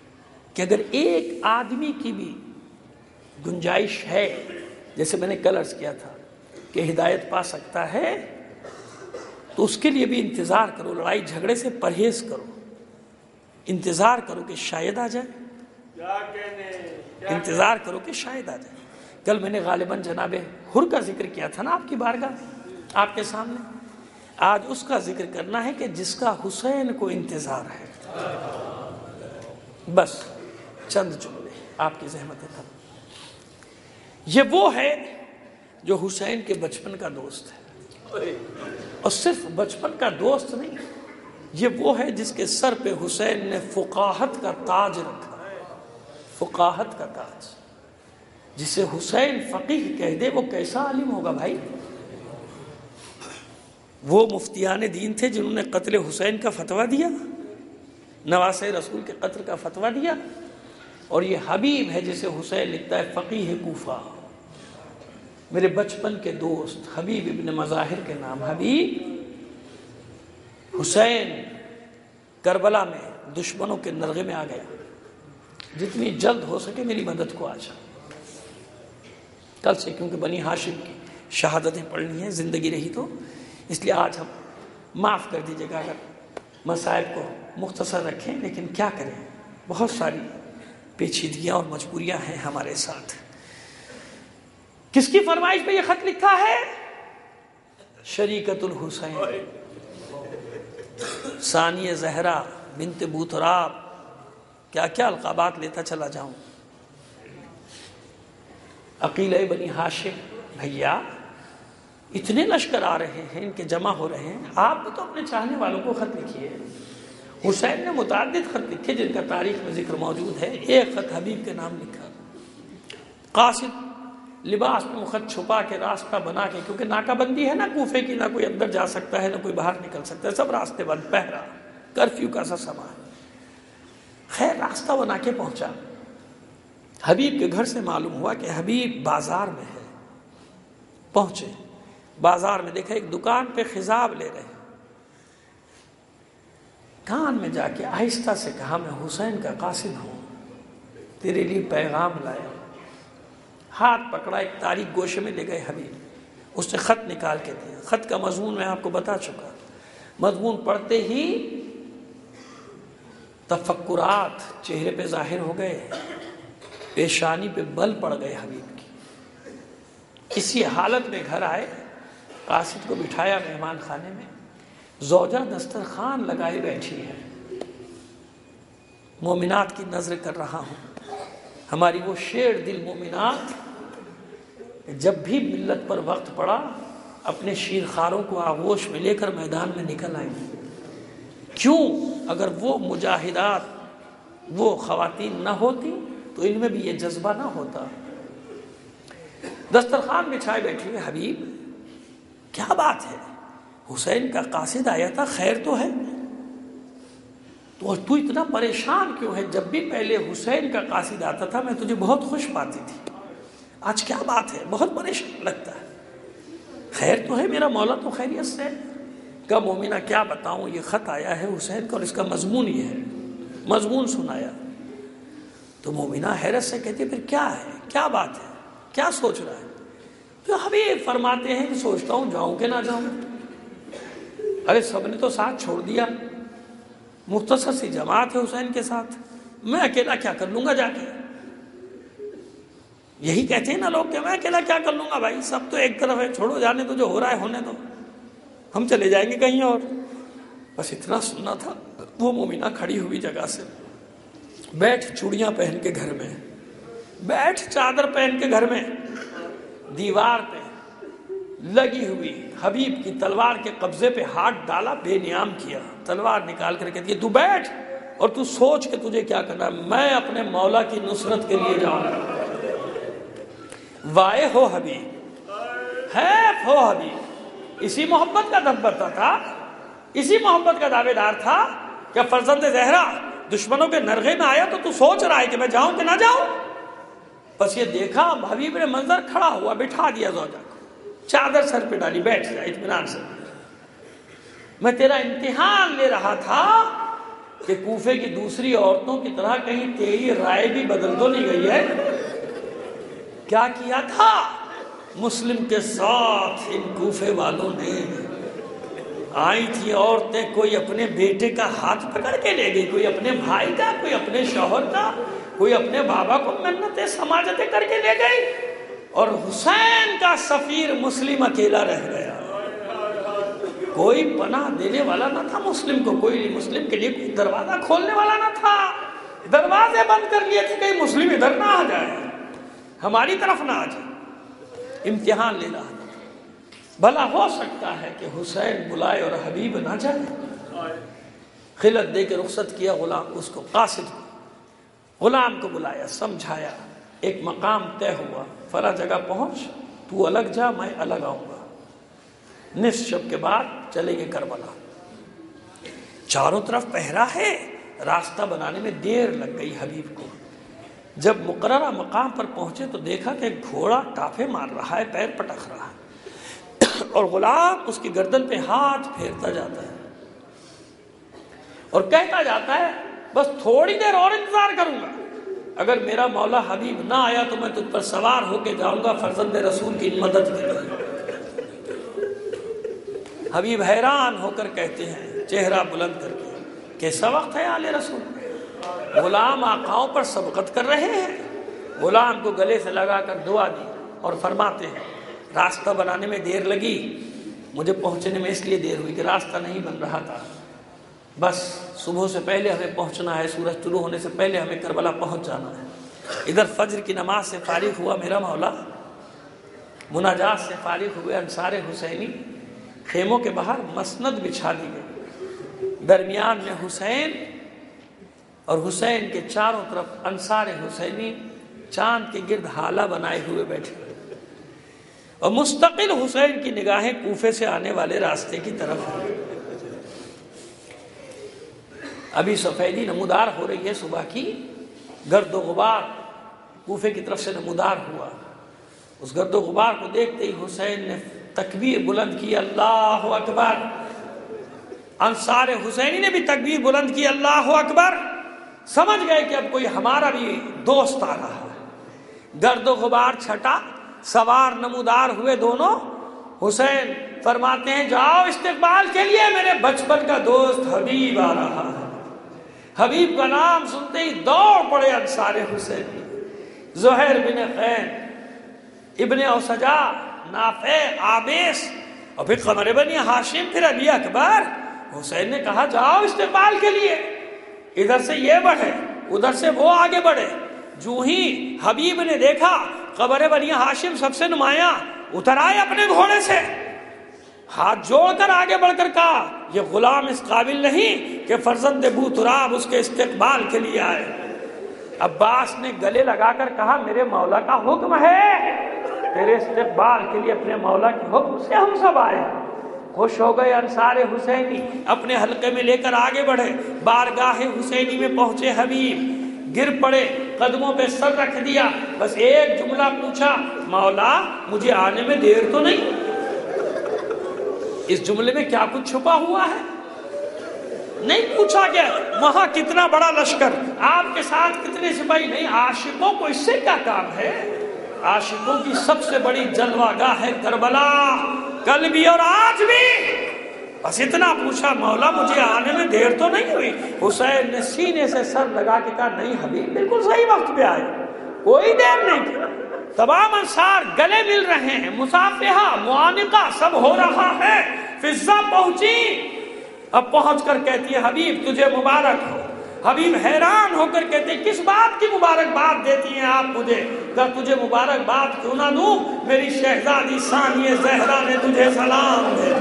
کہ اگر ایک آدمی کی بھی گنجائش ہے، جیسے میں نے کل عرض کیا تھا کہ ہدایت پا سکتا ہے، تو اس کے لیے بھی انتظار کرو، لڑائی جھگڑے سے پرہیز کرو، انتظار کرو کہ شاید آ جائے، کیا کہنے انتظار کرو کہ شاید آ جائے۔ کل میں نے غالباً جناب حر کا ذکر کیا تھا نا آپ کی بارگاہ، آپ کے سامنے۔ آج اس کا ذکر کرنا ہے کہ جس کا حسین کو انتظار ہے۔ بس چند جملے آپ کی زحمت ہے۔ یہ وہ ہے جو حسین کے بچپن کا دوست ہے، اور صرف بچپن کا دوست نہیں، یہ وہ ہے جس کے سر پہ حسین نے فقاہت کا تاج رکھا، فقاہت کا تاج۔ جسے حسین فقیہ کہہ دے وہ کیسا عالم ہوگا بھائی؟ وہ مفتیان دین تھے جنہوں نے قتل حسین کا فتویٰ دیا، نواسۂ رسول کے قتل کا فتویٰ دیا، اور یہ حبیب ہے جسے حسین لکھتا ہے فقیہ کوفہ، میرے بچپن کے دوست حبیب ابن مظاہر کے نام۔ حبیب حسین کربلا میں دشمنوں کے نرغے میں آ گیا، جتنی جلد ہو سکے میری مدد کو آ جا۔ کل سے کیونکہ بنی ہاشم کی شہادتیں پڑھنی ہیں زندگی رہی تو، اس لیے آج ہم معاف کر دیجیے گا اگر مصائب کو مختصر رکھیں، لیکن کیا کریں، بہت ساری پیچیدگیاں اور مجبوریاں ہیں ہمارے ساتھ۔ کس کی فرمائش پہ یہ خط لکھا ہے؟ شریکت الحسین، ثانی زہرا بنت بوتراب، کیا کیا القابات لیتا چلا جاؤں۔ عقیلہ بنی ہاشم، بھیا اتنے لشکر آ رہے ہیں، ان کے جمع ہو رہے ہیں، آپ بھی تو اپنے چاہنے والوں کو خط لکھیے۔ حسین نے متعدد خط لکھے جن کا تاریخ میں ذکر موجود ہے۔ ایک خط حبیب کے نام لکھا، قاصد لباس میں خط چھپا کے راستہ بنا کے، کیونکہ ناکہ بندی ہے نا کوفے کی، نہ کوئی اندر جا سکتا ہے نہ کوئی باہر نکل سکتا ہے، سب راستے بند، پہرا، کرفیو کا سا سما ہے۔ خیر راستہ بنا کے پہنچا، حبیب کے گھر سے معلوم ہوا کہ حبیب بازار میں ہے۔ پہنچے بازار میں، دیکھا ایک دکان پہ خضاب لے رہے ہیں، کان میں جا کے آہستہ سے کہا میں حسین کا قاصد ہوں، تیرے لیے پیغام لایا۔ ہاتھ پکڑا، ایک تاریک گوشے میں لے گئے حبیب، اس نے خط نکال کے دیا۔ خط کا مضمون میں آپ کو بتا چکا، مضمون پڑھتے ہی تفکرات چہرے پہ ظاہر ہو گئے، پیشانی پہ بل پڑ گئے حبیب کی۔ اسی حالت میں گھر آئے، قاصد کو بٹھایا مہمان خانے میں، زوجہ دسترخوان لگائے بیٹھی ہے۔ مومنات کی نظر کر رہا ہوں، ہماری وہ شیر دل مومنات جب بھی ملت پر وقت پڑا اپنے شیر خاروں کو آغوش میں لے کر میدان میں نکل آئیں۔ کیوں؟ اگر وہ مجاہدات، وہ خواتین نہ ہوتی تو ان میں بھی یہ جذبہ نہ ہوتا۔ دسترخوان بچھائے بیٹھی ہے، حبیب کیا بات ہے؟ حسین کا قاصد آیا تھا، خیر تو ہے؟ تو اتنا پریشان کیوں ہے؟ جب بھی پہلے حسین کا قاصد آتا تھا میں تجھے بہت خوش پاتی تھی، آج کیا بات ہے؟ بہت پریشان لگتا ہے۔ خیر تو ہے؟ میرا مولا تو خیریت سے ہے؟ کہا مومنہ کیا بتاؤں، یہ خط آیا ہے حسین کا اور اس کا مضمون یہ ہے۔ مضمون سنایا تو مومنہ حیرت سے کہتی ہے پھر کیا ہے، کیا بات ہے، کیا سوچ رہا ہے؟ تو حبیب فرماتے ہیں کہ سوچتا ہوں جاؤں کہ نہ جاؤں۔ ارے سب نے تو ساتھ چھوڑ دیا، مختصر سی جماعت ہے حسین کے ساتھ، میں اکیلا کیا کر لوں گا جا کے؟ یہی کہتے ہیں نا لوگ کہ میں اکیلا کیا کر لوں گا، بھائی سب تو ایک طرف ہے، چھوڑو جانے تو، جو ہو رہا ہے ہونے دو، ہم چلے جائیں گے کہیں اور۔ بس اتنا سننا تھا۔ وہ مومنہ کھڑی ہوئی جگہ سے، بیٹھ چوڑیاں پہن کے گھر میں، بیٹھ چادر پہن کے گھر میں، دیوار پہ لگی ہوئی حبیب کی تلوار کے قبضے پہ ہاتھ ڈالا، بے نیام کیا، تلوار نکال کر کہتی ہے تو بیٹھ اور تو سوچ کہ تجھے کیا کرنا ہے، میں اپنے مولا کی نصرت کے لیے جاؤں گا۔ وائے ہو حبیب، حیف ہو حبیب، اسی محبت کا دھبتا تھا، اسی محبت کا دعوے دار تھا کہ فرزند زہرا دشمنوں کے نرغے میں آیا تو سوچ رہا ہے کہ میں جاؤں کہ نہ جاؤں۔ بس یہ دیکھا حبیب نے منظر، کھڑا ہوا، بٹھا دیا زوجہ کو، چادر سر پہ ڈالی، بیٹھ جا اطمینان سے، میں تیرا امتحان لے رہا تھا کہ کوفے کی دوسری عورتوں کی طرح کہیں تیری رائے بھی بدل تو نہیں گئی ہے؟ کیا کیا تھا مسلم کے ساتھ ان کوفے والوں نے؟ آئی تھی عورتیں، کوئی اپنے بیٹے کا ہاتھ پکڑ کے لے گئی، کوئی اپنے بھائی کا، کوئی اپنے شوہر کا، کوئی اپنے بابا کو منتیں سماجتیں کر کے لے گئی، اور حسین کا سفیر مسلم اکیلا رہ گیا۔ کوئی پناہ دینے والا نہ تھا مسلم کو، کوئی مسلم کے لیے کوئی دروازہ کھولنے والا نہ تھا۔ دروازے بند کر لیے تھے کہ مسلم ادھر نہ آ جائے، ہماری طرف نہ آ جائے۔ امتحان لینا ہے، بھلا ہو سکتا ہے کہ حسین بلائے اور حبیب نہ جائے۔ خلعت دے کے رخصت کیا غلام، اس کو قاصد کو، غلام کو بلایا، سمجھایا، ایک مقام طے ہوا، فلاں جگہ پہنچ، تو الگ جا، میں الگ آؤں گا۔ نصف شب کے بعد چلیں گے کربلا، چاروں طرف پہرا ہے، راستہ بنانے میں دیر لگ گئی حبیب کو۔ جب مقررہ مقام پر پہنچے تو دیکھا کہ گھوڑا ٹافے مار رہا ہے، پیر پٹک رہا ہے، اور غلام اس کی گردن پہ ہاتھ پھیرتا جاتا ہے اور کہتا جاتا ہے بس تھوڑی دیر اور انتظار کروں گا، اگر میرا مولا حبیب نہ آیا تو میں تجھ پر سوار ہو کے جاؤں گا فرزند رسول کی مدد کے لیے۔ حبیب حیران ہو کر کہتے ہیں چہرہ بلند کر کے، کیسا وقت ہے آل رسول؟ غلام آقاؤں پر سبقت کر رہے ہیں۔ غلام کو گلے سے لگا کر دعا دی اور فرماتے ہیں راستہ بنانے میں دیر لگی، مجھے پہنچنے میں اس لیے دیر ہوئی کہ راستہ نہیں بن رہا تھا، بس صبح سے پہلے ہمیں پہنچنا ہے، سورج طلوع ہونے سے پہلے ہمیں کربلا پہنچ جانا ہے۔ ادھر فجر کی نماز سے فارغ ہوا میرا مولا، مناجات سے فارغ ہوئے انصار حسینی، خیموں کے باہر مسند بچھا دی گئی، درمیان میں حسین اور حسین کے چاروں طرف انصار حسینی چاند کے گرد حالہ بنائے ہوئے بیٹھے، اور مستقل حسین کی نگاہیں کوفے سے آنے والے راستے کی طرف ہیں۔ ابھی سفیدی نمودار ہو رہی ہے صبح کی، گرد و غبار کوفے کی طرف سے نمودار ہوا۔ اس گرد و غبار کو دیکھتے ہی حسین نے تکبیر بلند کی، اللہ اکبر۔ انصار حسینی نے بھی تکبیر بلند کی، اللہ اکبر۔ سمجھ گئے کہ اب کوئی ہمارا بھی دوست آ رہا ہے۔ گرد و غبار چھٹا، سوار نمودار ہوئے دونوں۔ حسین فرماتے ہیں جاؤ استقبال کے لیے، میرے بچپن کا دوست حبیب آ رہا ہے۔ حبیب کا نام سنتے ہی دوڑ پڑے انصار حسینی، زہیر بن خین، ابن اوسجا، نافع، عابس، اور پھر قمر بنی ہاشم، پھر علی اکبر۔ حسین نے کہا جاؤ استقبال کے لیے، ادھر سے یہ بڑھے، ادھر سے وہ آگے بڑھے۔ جو ہی حبیب نے دیکھا قمر بنی ہاشم سب سے نمایاں، اتر آئے اپنے گھوڑے سے، ہاتھ جوڑ کر آگے بڑھ کر کہا یہ غلام اس قابل نہیں کہ فرزند بو تراب اس کے استقبال کے لیے آئے۔ عباس نے گلے لگا کر کہا میرے مولا کا حکم ہے، تیرے استقبال کے لیے اپنے مولا کے حکم سے ہم سب آئے۔ خوش ہو گئے انصار حسینی، اپنے حلقے میں لے کر آگے بڑھے، بارگاہ حسینی میں پہنچے حبیب، گر پڑے، قدموں پہ سر رکھ دیا، بس ایک جملہ پوچھا مولا مجھے آنے میں دیر تو نہیں؟ اس جملے میں کیا کچھ چھپا ہوا ہے؟ نہیں پوچھا کہ وہاں کتنا بڑا لشکر، آپ کے ساتھ کتنے سپاہی، نہیں، عاشقوں کو اس سے کیا کام ہے؟ عاشقوں کی سب سے بڑی جلوہ گاہ ہے کربلا، کل بھی اور آج بھی۔ بس اتنا پوچھا مولا مجھے آنے میں دیر تو نہیں ہوئی؟ حسین نے سینے سے سر لگا کے کہا نہیں حبیب بالکل صحیح وقت پہ آئے، کوئی دیر نہیں کی۔ تمام انصار گلے مل رہے ہیں، مصافحہ معانقہ سب ہو رہا ہے۔ فضہ پہنچی، اب پہنچ کر کہتی ہے حبیب تجھے مبارک ہو۔ حبیب حیران ہو کر کہتے ہیں کس بات کی مبارکباد دیتی ہیں آپ مجھے؟ کہ تجھے مبارکباد کیوں نہ دوں، میری شہزادی ثانیہ زہرا نے تجھے سلام دے۔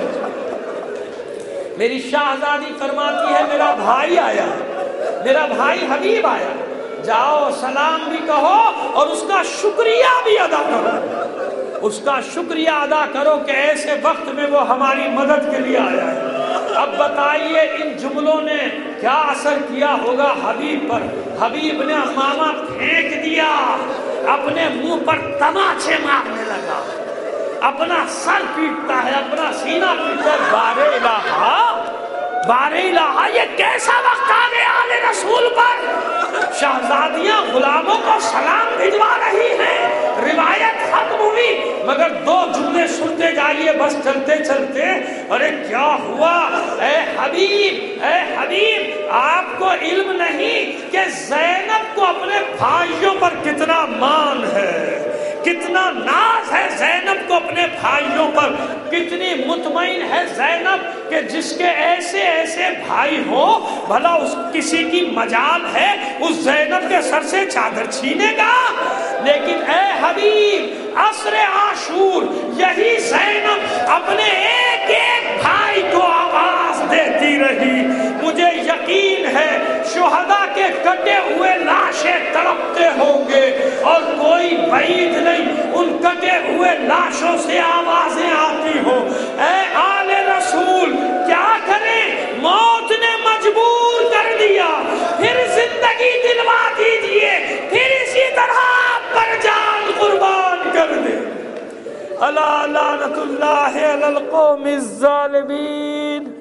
میری شہزادی فرماتی ہے میرا بھائی آیا، میرا بھائی حبیب آیا، جاؤ سلام بھی کہو اور اس کا شکریہ بھی ادا کرو، اس کا شکریہ ادا کرو کہ ایسے وقت میں وہ ہماری مدد کے لیے آیا ہے۔ اب بتائیے ان جملوں نے کیا اثر کیا ہوگا حبیب پر؟ حبیب نے امامہ پھینک دیا، اپنے منہ پر تماچے مارنے لگا، اپنا سر پیٹتا ہے، اپنا سینہ پیٹتا ہے، بارے الہا بار الہ یہ کیسا وقت آ گیا آل رسول پر؟ شہزادیاں غلاموں کو سلام بھجوا رہی ہیں، روایت ختم ہوئی مگر 2 جملے سنتے جائیے بس چلتے چلتے. ارے کیا ہوا اے حبیب آپ کو علم نہیں کہ زینب کو اپنے بھائیوں پر کتنا مان ہے، کتنا ناز ہے زینب کو اپنے بھائیوں پر، کتنی مطمئن ہے زینب کہ جس کے ایسے ایسے بھائی ہوں بھلا اس کسی کی مجال ہے اس زینب کے سر سے چادر چھینے گا. لیکن اے حبیب عصر عاشور یہی زینب اپنے ایک ایک بھائی کو آواز دیتی رہی. مجھے یقین ہے شہداء کے کٹے ہوئے لاشیں تڑپتے ہوں گے اور کوئی بعید نہیں ان کٹے ہوئے لاشوں سے آوازیں آتی ہوں. اے آل رسول کیا کریں، موت نے مجبور کر دیا، پھر زندگی دلوا دیجئے، پھر اسی طرح آپ پر جان قربان کر دے. الا لعنت اللہ علی القوم الظالمین.